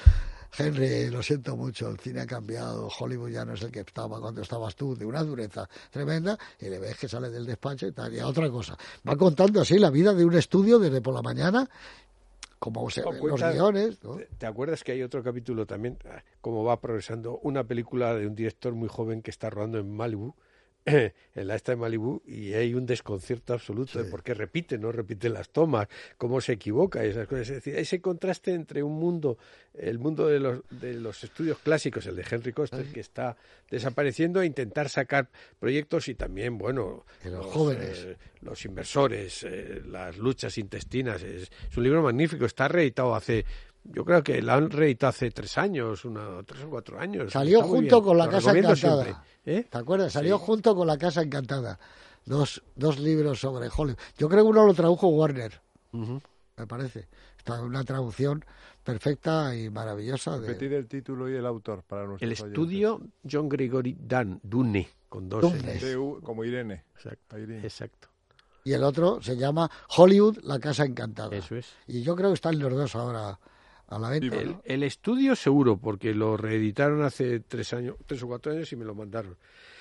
Henry, lo siento mucho, el cine ha cambiado, Hollywood ya no es el que estaba cuando estabas tú, de una dureza tremenda, y le ves que sale del despacho y tal, y a otra cosa. Va contando así la vida de un estudio desde por la mañana, como se ven los guiones, ¿no? ¿Te acuerdas que hay otro capítulo también, cómo va progresando una película de un director muy joven que está rodando en Malibu, en la esta de Malibu, y hay un desconcierto absoluto, sí, de por qué repite, no repite las tomas, cómo se equivoca y esas cosas. Es decir, ese contraste entre un mundo, el mundo de los, de los estudios clásicos, el de Henry Koster, sí, que está desapareciendo, e intentar sacar proyectos, y también, bueno, los, los jóvenes, eh, los inversores, eh, las luchas intestinas. Es, es un libro magnífico, está reeditado hace... Yo creo que la han reeditado hace tres años, una, tres o cuatro años. Salió junto con La Casa Encantada. ¿Eh? ¿Te acuerdas? Salió sí. junto con La Casa Encantada. Dos, dos libros sobre Hollywood. Yo creo que uno lo tradujo Warner, uh-huh, me parece. Está una traducción perfecta y maravillosa. De... Repetir el título y el autor para nuestros El estudio oyentes. John Gregory Dunne, Dunne, con dos Dunne. Como Irene. Exacto, Irene. exacto. Y el otro se llama Hollywood, La Casa Encantada. Eso es. Y yo creo que están los dos ahora a la venta. El, el estudio seguro, porque lo reeditaron hace tres años, tres o cuatro años y me lo mandaron.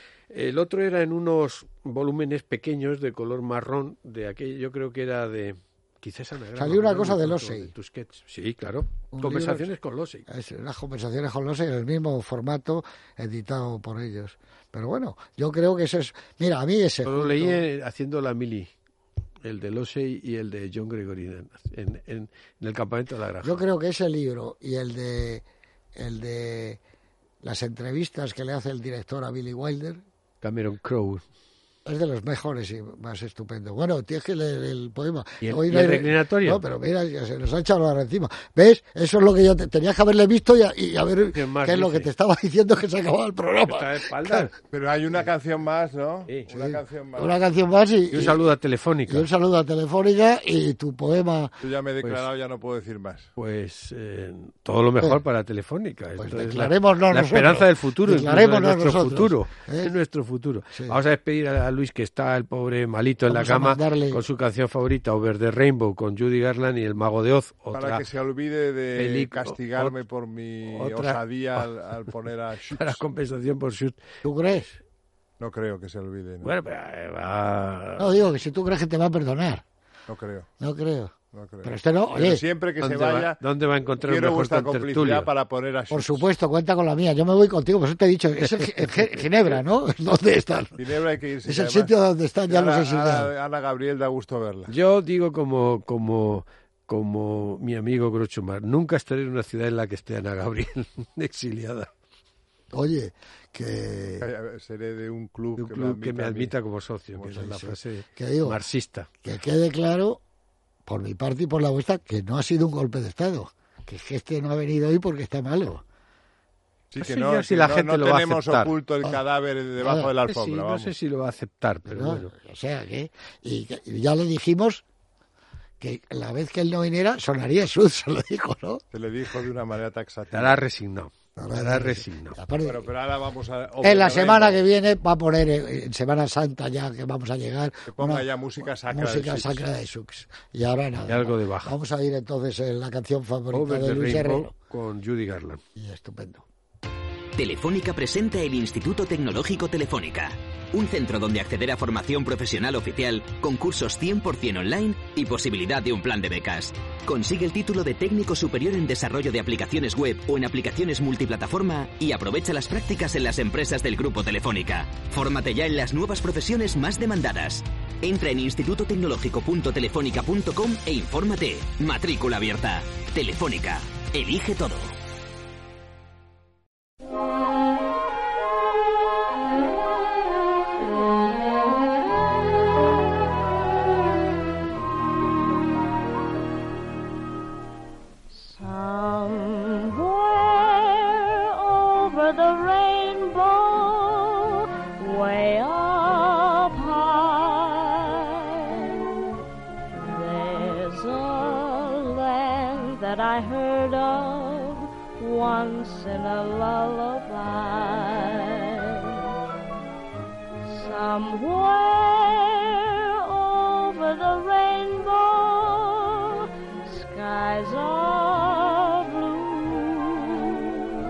El otro era en unos volúmenes pequeños de color marrón, de aquello, yo creo que era de... Quizás anagrama. Salió una cosa de Losey. Sí, claro. Conversaciones con Losey. Unas conversaciones con Losey en el mismo formato, editado por ellos. Pero bueno, yo creo que eso es... Mira, a mí ese... Lo leí haciendo la mili. El de Losey y el de John Gregory en, en, en el campamento de la granja. Yo creo que ese libro y el de el de las entrevistas que le hace el director a Billy Wilder, Cameron Crowe, es de los mejores y más estupendos. Bueno, tienes que leer el poema. ¿Y el, Hoy ¿y no el hay... reclinatorio? No, pero mira, ya se nos ha echado la barra encima. ¿Ves? Eso es lo que yo te... tenías que haberle visto y a, y a ver qué, qué es lo que te estaba diciendo que se acababa el programa. Claro. Pero hay una canción más, ¿no? Sí. Una Sí. canción más. Una canción más y, Y un saludo a Telefónica. Y un saludo a Telefónica y tu poema. Yo ya me he declarado, Pues, ya no puedo decir más. Pues eh, todo lo mejor Eh, para Telefónica. Pues Esto es declarémonos la, la nosotros. esperanza del futuro, incluso Declarémonos de nuestro nosotros, futuro. ¿eh? Es nuestro futuro. Sí. Vamos a despedir a, a Luis, que está el pobre malito en Vamos la a cama, mandarle... con su canción favorita, Over the Rainbow, con Judy Garland y El Mago de Oz. Otra, Para que se olvide de película, castigarme ot- por mi otra- osadía al, al poner a Schutz. para compensación por Shoot. ¿Tú crees? No creo que se olvide. No, Bueno, pero eh, va... No, digo que si tú crees que te va a perdonar. no creo. No creo. No creo. Pero este no, Pero oye, siempre que se ¿Dónde vaya, va, ¿Dónde va a encontrar un quiero mejor vuestra complicidad contertulio? para poner a Schutz. por supuesto, cuenta con la mía. Yo me voy contigo, por eso te he dicho, es en Gi- en Gi- Ginebra, ¿no? ¿Dónde están? Ginebra hay que irse. Es el además, sitio donde están ya Ana, los exiliados. Ana, Ana Gabriel da gusto verla. Yo digo como, como, como mi amigo Groucho Marx, nunca estaré en una ciudad en la que esté Ana Gabriel exiliada. Oye, que, Seré de un club, Un que, club me que me admita a mí. admita como socio, Como que esa es la socio. frase que digo, marxista. que quede claro, por mi parte y por la vuestra, que no ha sido un golpe de Estado. Que es que este no ha venido hoy porque está malo. Sí, No que sé no, yo si que la no- gente no lo va a tenemos aceptar. oculto el Ah. cadáver debajo Ah. de la Sí, alfombra. no vamos. sé si lo va a aceptar, pero ¿No? bueno. O sea, que y, que- y ya le dijimos que la vez que él no viniera sonaría Schultz, se lo dijo, ¿no? Se le dijo de una manera Estará taxativa. resignado. Estará resignado. Aparte, Bueno, pero ahora vamos a... en la semana que viene va a poner, eh, en Semana Santa ya que vamos a llegar, Que ponga una ya música sacra música del Schutz. sacra de Schutz. Y ahora nada. Y algo de baja. Vamos a ir entonces en la canción favorita Over de the Luis Rainbow Herrero. con Judy Garland. Y estupendo. Telefónica presenta el Instituto Tecnológico Telefónica, un centro donde acceder a formación profesional oficial, concursos cien por ciento online y posibilidad de un plan de becas. Consigue el título de técnico superior en desarrollo de aplicaciones web o en aplicaciones multiplataforma y aprovecha las prácticas en las empresas del Grupo Telefónica. Fórmate ya en las nuevas profesiones más demandadas. Entra en instituto tecnológico punto telefónica punto com e infórmate. Matrícula abierta. Telefónica. Elige todo. Somewhere over the rainbow, way up high, there's a land that I heard of once in a lullaby. Somewhere over the rainbow, skies are blue,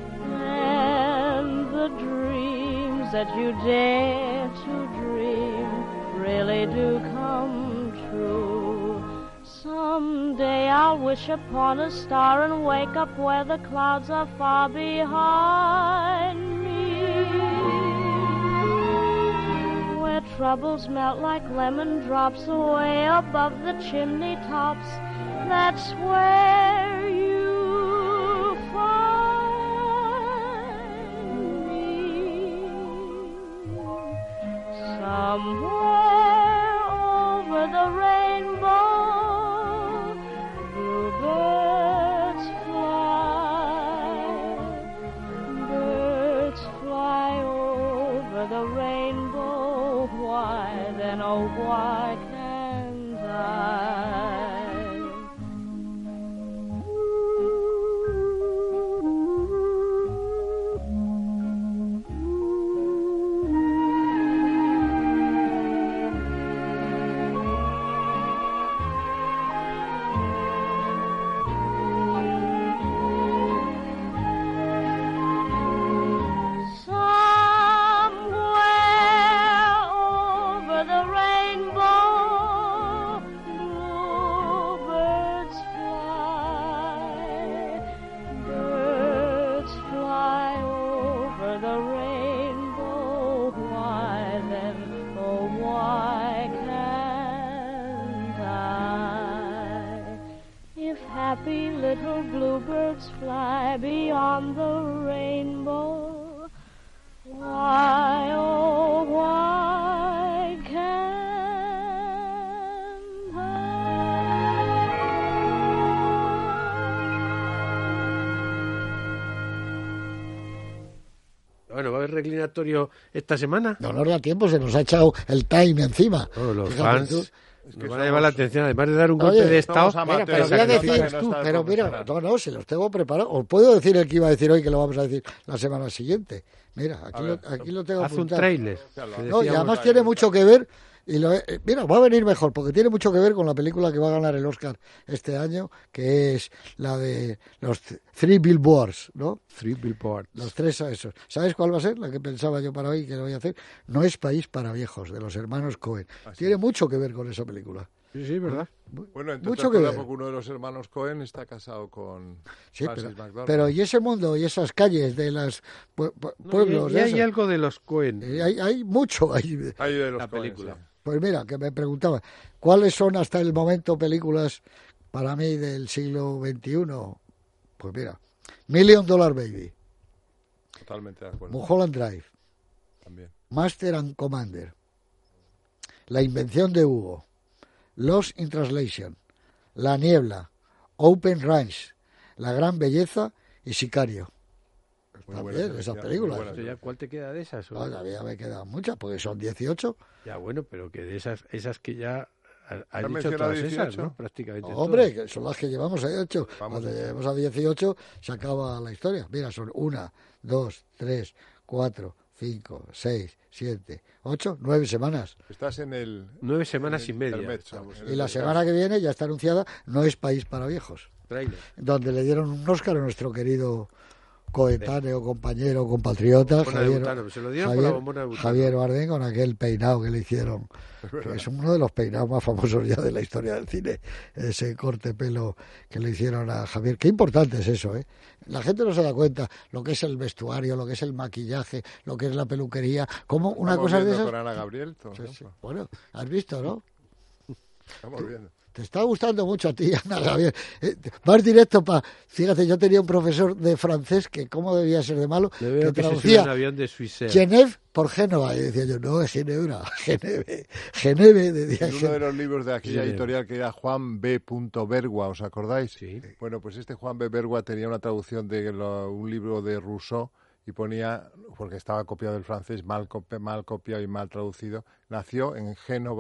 and the dreams that you dare to dream really do come true. Someday I'll wish upon a star and wake up where the clouds are far behind me, where troubles melt like lemon drops away above the chimney tops. That's where you find me. Somewhere over the rainbow, bluebirds fly, birds fly over the rainbow. Why then, oh why can't I? Happy little bluebirds fly beyond the rainbow. Why, oh, why can't I? Bueno, ¿va a haber reclinatorio esta semana? No nos da tiempo, se nos ha echado el time encima. No, los Fíjate fans... tú. Es que nos van a llamar la atención, además de dar un Oye, golpe de estado. Mira, pero voy a decir, pero mira, no, no, si los tengo preparados. Os puedo decir el que iba a decir hoy, que lo vamos a decir la semana siguiente. Mira, aquí, lo, aquí lo tengo Haz apuntado. un tráiler. No, y además tiene mucho que ver, y lo, eh, mira, va a venir mejor, porque tiene mucho que ver con la película que va a ganar el Oscar este año, que es la de los Three Billboards, ¿no? Three Billboards. Los tres esos. ¿Sabes cuál va a ser? La que pensaba yo para hoy, que lo voy a hacer. No es País para Viejos, de los hermanos Coen. Así Tiene es. mucho que ver con esa película. Sí, sí, ¿verdad? Bueno, entre Mucho otras que cosas, ver. porque uno de los hermanos Cohen está casado con Sí, Francis pero, McDormand. pero y ese mundo y esas calles de los pue- pue- No, pueblos, y, y hay eso, algo de los Cohen. eh, hay, hay mucho ahí. Hay de los la Coen, película. sí. Pues mira, que me preguntaba, ¿cuáles son hasta el momento películas para mí del siglo veintiuno? Pues mira, Million Dollar Baby, Totalmente de acuerdo. Mulholland Drive, También. Master and Commander, La invención de Hugo, Lost in Translation, La niebla, Open Range, La gran belleza y Sicario. Muy Está buena bien, selección, esas muy películas. buena Entonces, ¿ya ¿Cuál te queda de esas? o? Todavía me quedan muchas, porque son dieciocho. Ya, bueno, pero que de esas, esas que ya ha- has ¿Has dicho mencionado todas esas, dieciocho? ¿no? Prácticamente Hombre, todas. que son las que llevamos a ocho. Vamos Cuando allá. lleguemos a dieciocho se acaba la historia. Mira, son una, dos, tres, cuatro, cinco, seis, siete, ocho, nueve semanas. Estás en el... Nueve semanas en el y media. intermezzo, Estamos en en el Y la descanso. semana que viene ya está anunciada, No es País para Viejos, Tráiler. donde le dieron un Oscar a nuestro querido coetáneo, compañero, compatriota, Bombona de Javier, Butano, se lo dieron por la Javier, bombona de Butano. Javier Bardem, con aquel peinado que le hicieron, que es uno de los peinados más famosos ya de la historia del cine, ese corte pelo que le hicieron a Javier. Qué importante es eso, ¿eh? La gente no se da cuenta lo que es el vestuario, lo que es el maquillaje, lo que es la peluquería, como una Estamos cosa de viendo esas... con Ana Gabriel, por Sí, sí. ejemplo. Bueno, has visto, ¿no? Estamos viendo. Te está gustando mucho a ti, Ana Gabriel. Eh, Vas directo para... Fíjate, yo tenía un profesor de francés que cómo debía ser de malo, Le veo que que se sube traducía en avión de Suiza. Genève por Génova. Y decía yo, no, es Ginebra, Geneve, Geneve, decía En uno de Gen- los libros de aquella Sí. editorial que era Juan B. Bergua, ¿os acordáis? Sí. Bueno, pues este Juan B. Bergua tenía una traducción de lo- un libro de Rousseau y ponía, porque estaba copiado del francés, mal, copi- mal copiado y mal traducido, nació en Génova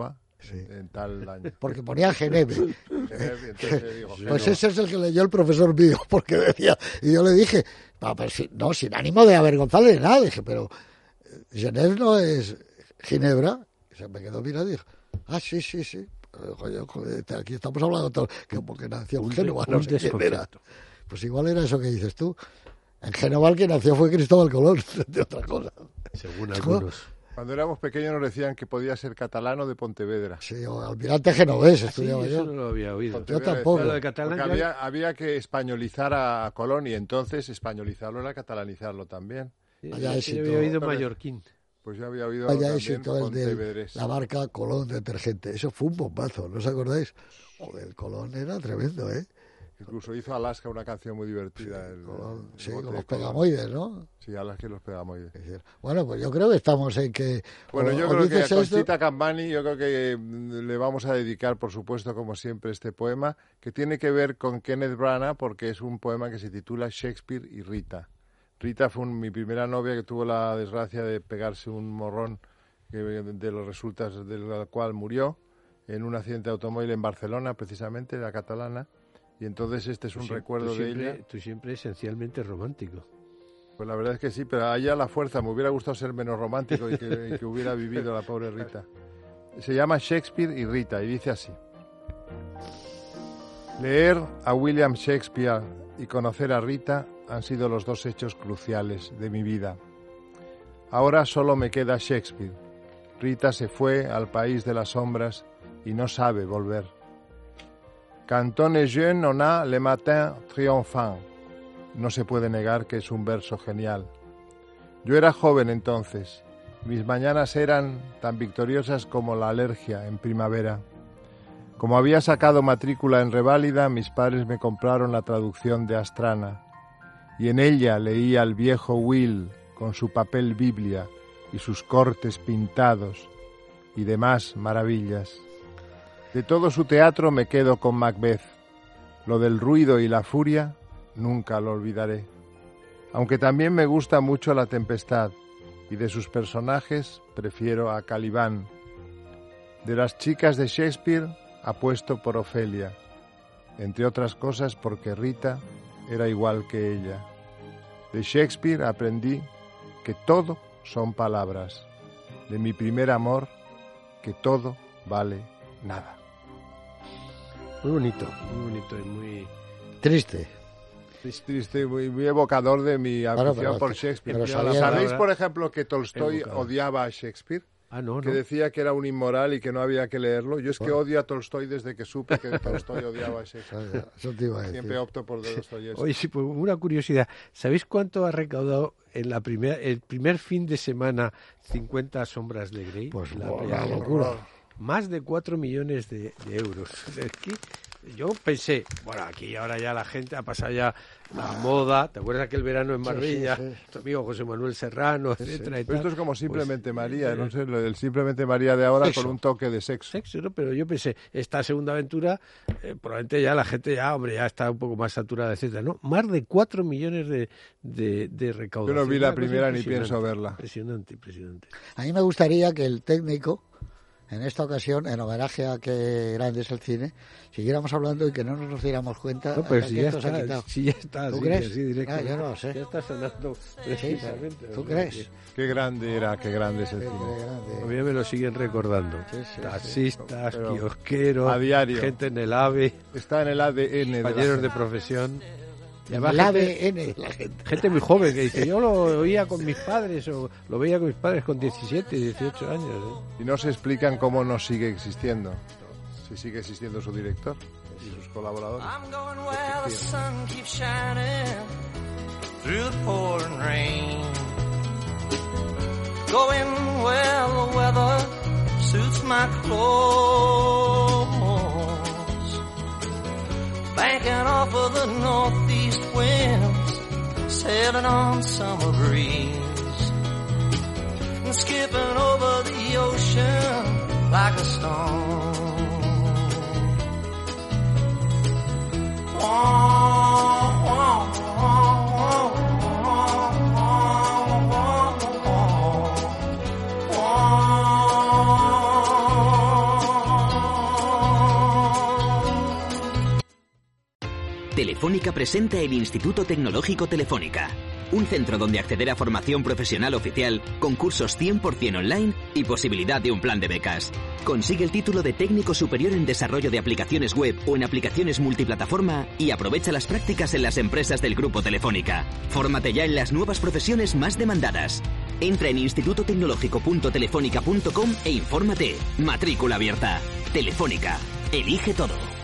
Sí. en tal año. Porque ponía Geneve. Geneve, entonces digo, Pues Génova. ese es el que leyó el profesor mío, porque decía, y yo le dije, no, pues, sí, no sin ánimo de avergonzarle nada, dije, pero eh, Geneve no es Ginebra. Y se me quedó mirando y dijo, ah, sí, sí, sí. Pero, joder, joder, aquí estamos hablando todo, que porque nació en Un Génova, de- no un sé quién era. desconcerto. Pues igual era eso que dices tú. En Génova el que nació fue Cristóbal Colón, de otra cosa. Según ¿No? algunos. Cuando éramos pequeños nos decían que podía ser catalano de Pontevedra. Sí, o almirante genovés Ah, sí, estudiaba eso yo. no lo había oído. Pontevedra Yo tampoco. decía- Lo de catalán, porque yo- había, había que españolizar a Colón y entonces españolizarlo era catalanizarlo también. Sí, Vaya yo éxito. había oído Pero- mallorquín. Pues yo había oído Vaya también éxito el de Pontevedrés. la marca Colón detergente. Eso fue un bombazo, ¿no os acordáis? Joder, el Colón era tremendo, ¿eh? Incluso hizo Alaska una canción muy divertida. el- Colón, el sí, bote con de los Colón. pegamoides, ¿no? Sí, Alaska y los pegamoides. Es decir, bueno, pues yo creo que estamos en que... Bueno, o- yo o creo que a dices esto- Conchita Cambani, yo creo que mm, le vamos a dedicar, por supuesto, como siempre, este poema, que tiene que ver con Kenneth Branagh, porque es un poema que se titula Shakespeare y Rita. Rita fue un- mi primera novia que tuvo la desgracia de pegarse un morrón que, de los resultados del cual murió en un accidente de automóvil en Barcelona, precisamente, la catalana. Y entonces este es Tú un siem- recuerdo tú de siempre, ella. Tú siempre esencialmente romántico. Pues la verdad es que sí, pero a ella la fuerza. Me hubiera gustado ser menos romántico y que, y que hubiera vivido la pobre Rita. Se llama Shakespeare y Rita y dice así. Leer a William Shakespeare y conocer a Rita han sido los dos hechos cruciales de mi vida. Ahora solo me queda Shakespeare. Rita se fue al país de las sombras y no sabe volver. Quand on est jeune, on a le matin triomphant. No se puede negar que es un verso genial. Yo era joven entonces. Mis mañanas eran tan victoriosas como la alergia en primavera. Como había sacado matrícula en reválida, mis padres me compraron la traducción de Astrana. Y en ella leía al viejo Will con su papel Biblia y sus cortes pintados y demás maravillas. De todo su teatro me quedo con Macbeth. Lo del ruido y la furia nunca lo olvidaré. Aunque también me gusta mucho La Tempestad, y de sus personajes prefiero a Caliban. De las chicas de Shakespeare apuesto por Ofelia, entre otras cosas porque Rita era igual que ella. De Shakespeare aprendí que todo son palabras. De mi primer amor, que todo vale nada. Muy bonito, muy bonito y muy... Triste. Es triste, muy, muy evocador de mi Claro, afición pero- por Shakespeare. pero sabiendo- ¿Sabéis, Ahora- por ejemplo, que Tolstoy Evocador. odiaba a Shakespeare? Ah, no, Que no. decía que era un inmoral y que no había que leerlo. Yo es que Bueno. odio a Tolstoy desde que supe que Tolstoy odiaba a Shakespeare. Vaya, Eso te iba a decir. Siempre opto por Dostoyevsky. Oye, sí, pues una curiosidad. ¿Sabéis cuánto ha recaudado en la primera, el primer fin de semana cincuenta sombras de Grey? Pues La buah, primera- una locura. Más de cuatro millones de, de euros. Es que yo pensé, bueno, aquí ahora ya la gente ha pasado ya la moda. ¿Te acuerdas aquel verano en Sí, sí, Marbella? sí. Tu amigo José Manuel Serrano, etcétera y Pero esto tal. es como Simplemente Pues, María, eh, no sé, lo del Simplemente María de ahora sexo. con un toque de sexo. Sexo, ¿no? Pero yo pensé, esta segunda aventura, eh, probablemente ya la gente ya, hombre, ya está un poco más saturada, etcétera, ¿no? Más de cuatro millones de, de, de Yo recaudación. no vi la Una cosa primera ni impresionante, pienso verla. Impresionante, impresionante. A mí me gustaría que el técnico, en esta ocasión, en homenaje a que grande es el cine, siguiéramos hablando y que no nos diéramos cuenta No, pero hasta si que ya esto se ha está, quitado. si ya está, ¿Tú así, crees? así directo. Ah, yo no lo sé. Ya está sonando precisamente. ¿Tú o sea crees? que Qué grande era, qué grande es el Qué cine. grande. Todavía me lo siguen recordando. Sí, sí, sí. Taxistas, Pero kiosqueros, a diario. gente en el AVE, Está en el A D N de la compañeros de gente. profesión. Y El además gente- A D N, la gente. Gente muy joven que dice, yo lo oía con mis padres o lo veía con mis padres con diecisiete, dieciocho años. ¿eh? Y no se explican cómo no sigue existiendo. Si sigue existiendo su director y sus colaboradores. I'm going where the sun keeps shining through the pouring rain. Going where the weather suits my clothes. Banking off of the northeast winds, sailing on summer breeze. And skipping over the ocean like a stone. Telefónica presenta el Instituto Tecnológico Telefónica, un centro donde acceder a formación profesional oficial, concursos cien por ciento online y posibilidad de un plan de becas. Consigue el título de técnico superior en desarrollo de aplicaciones web o en aplicaciones multiplataforma y aprovecha las prácticas en las empresas del Grupo Telefónica. Fórmate ya en las nuevas profesiones más demandadas. Entra en instituto tecnológico punto telefónica punto com e infórmate. Matrícula abierta. Telefónica. Elige todo.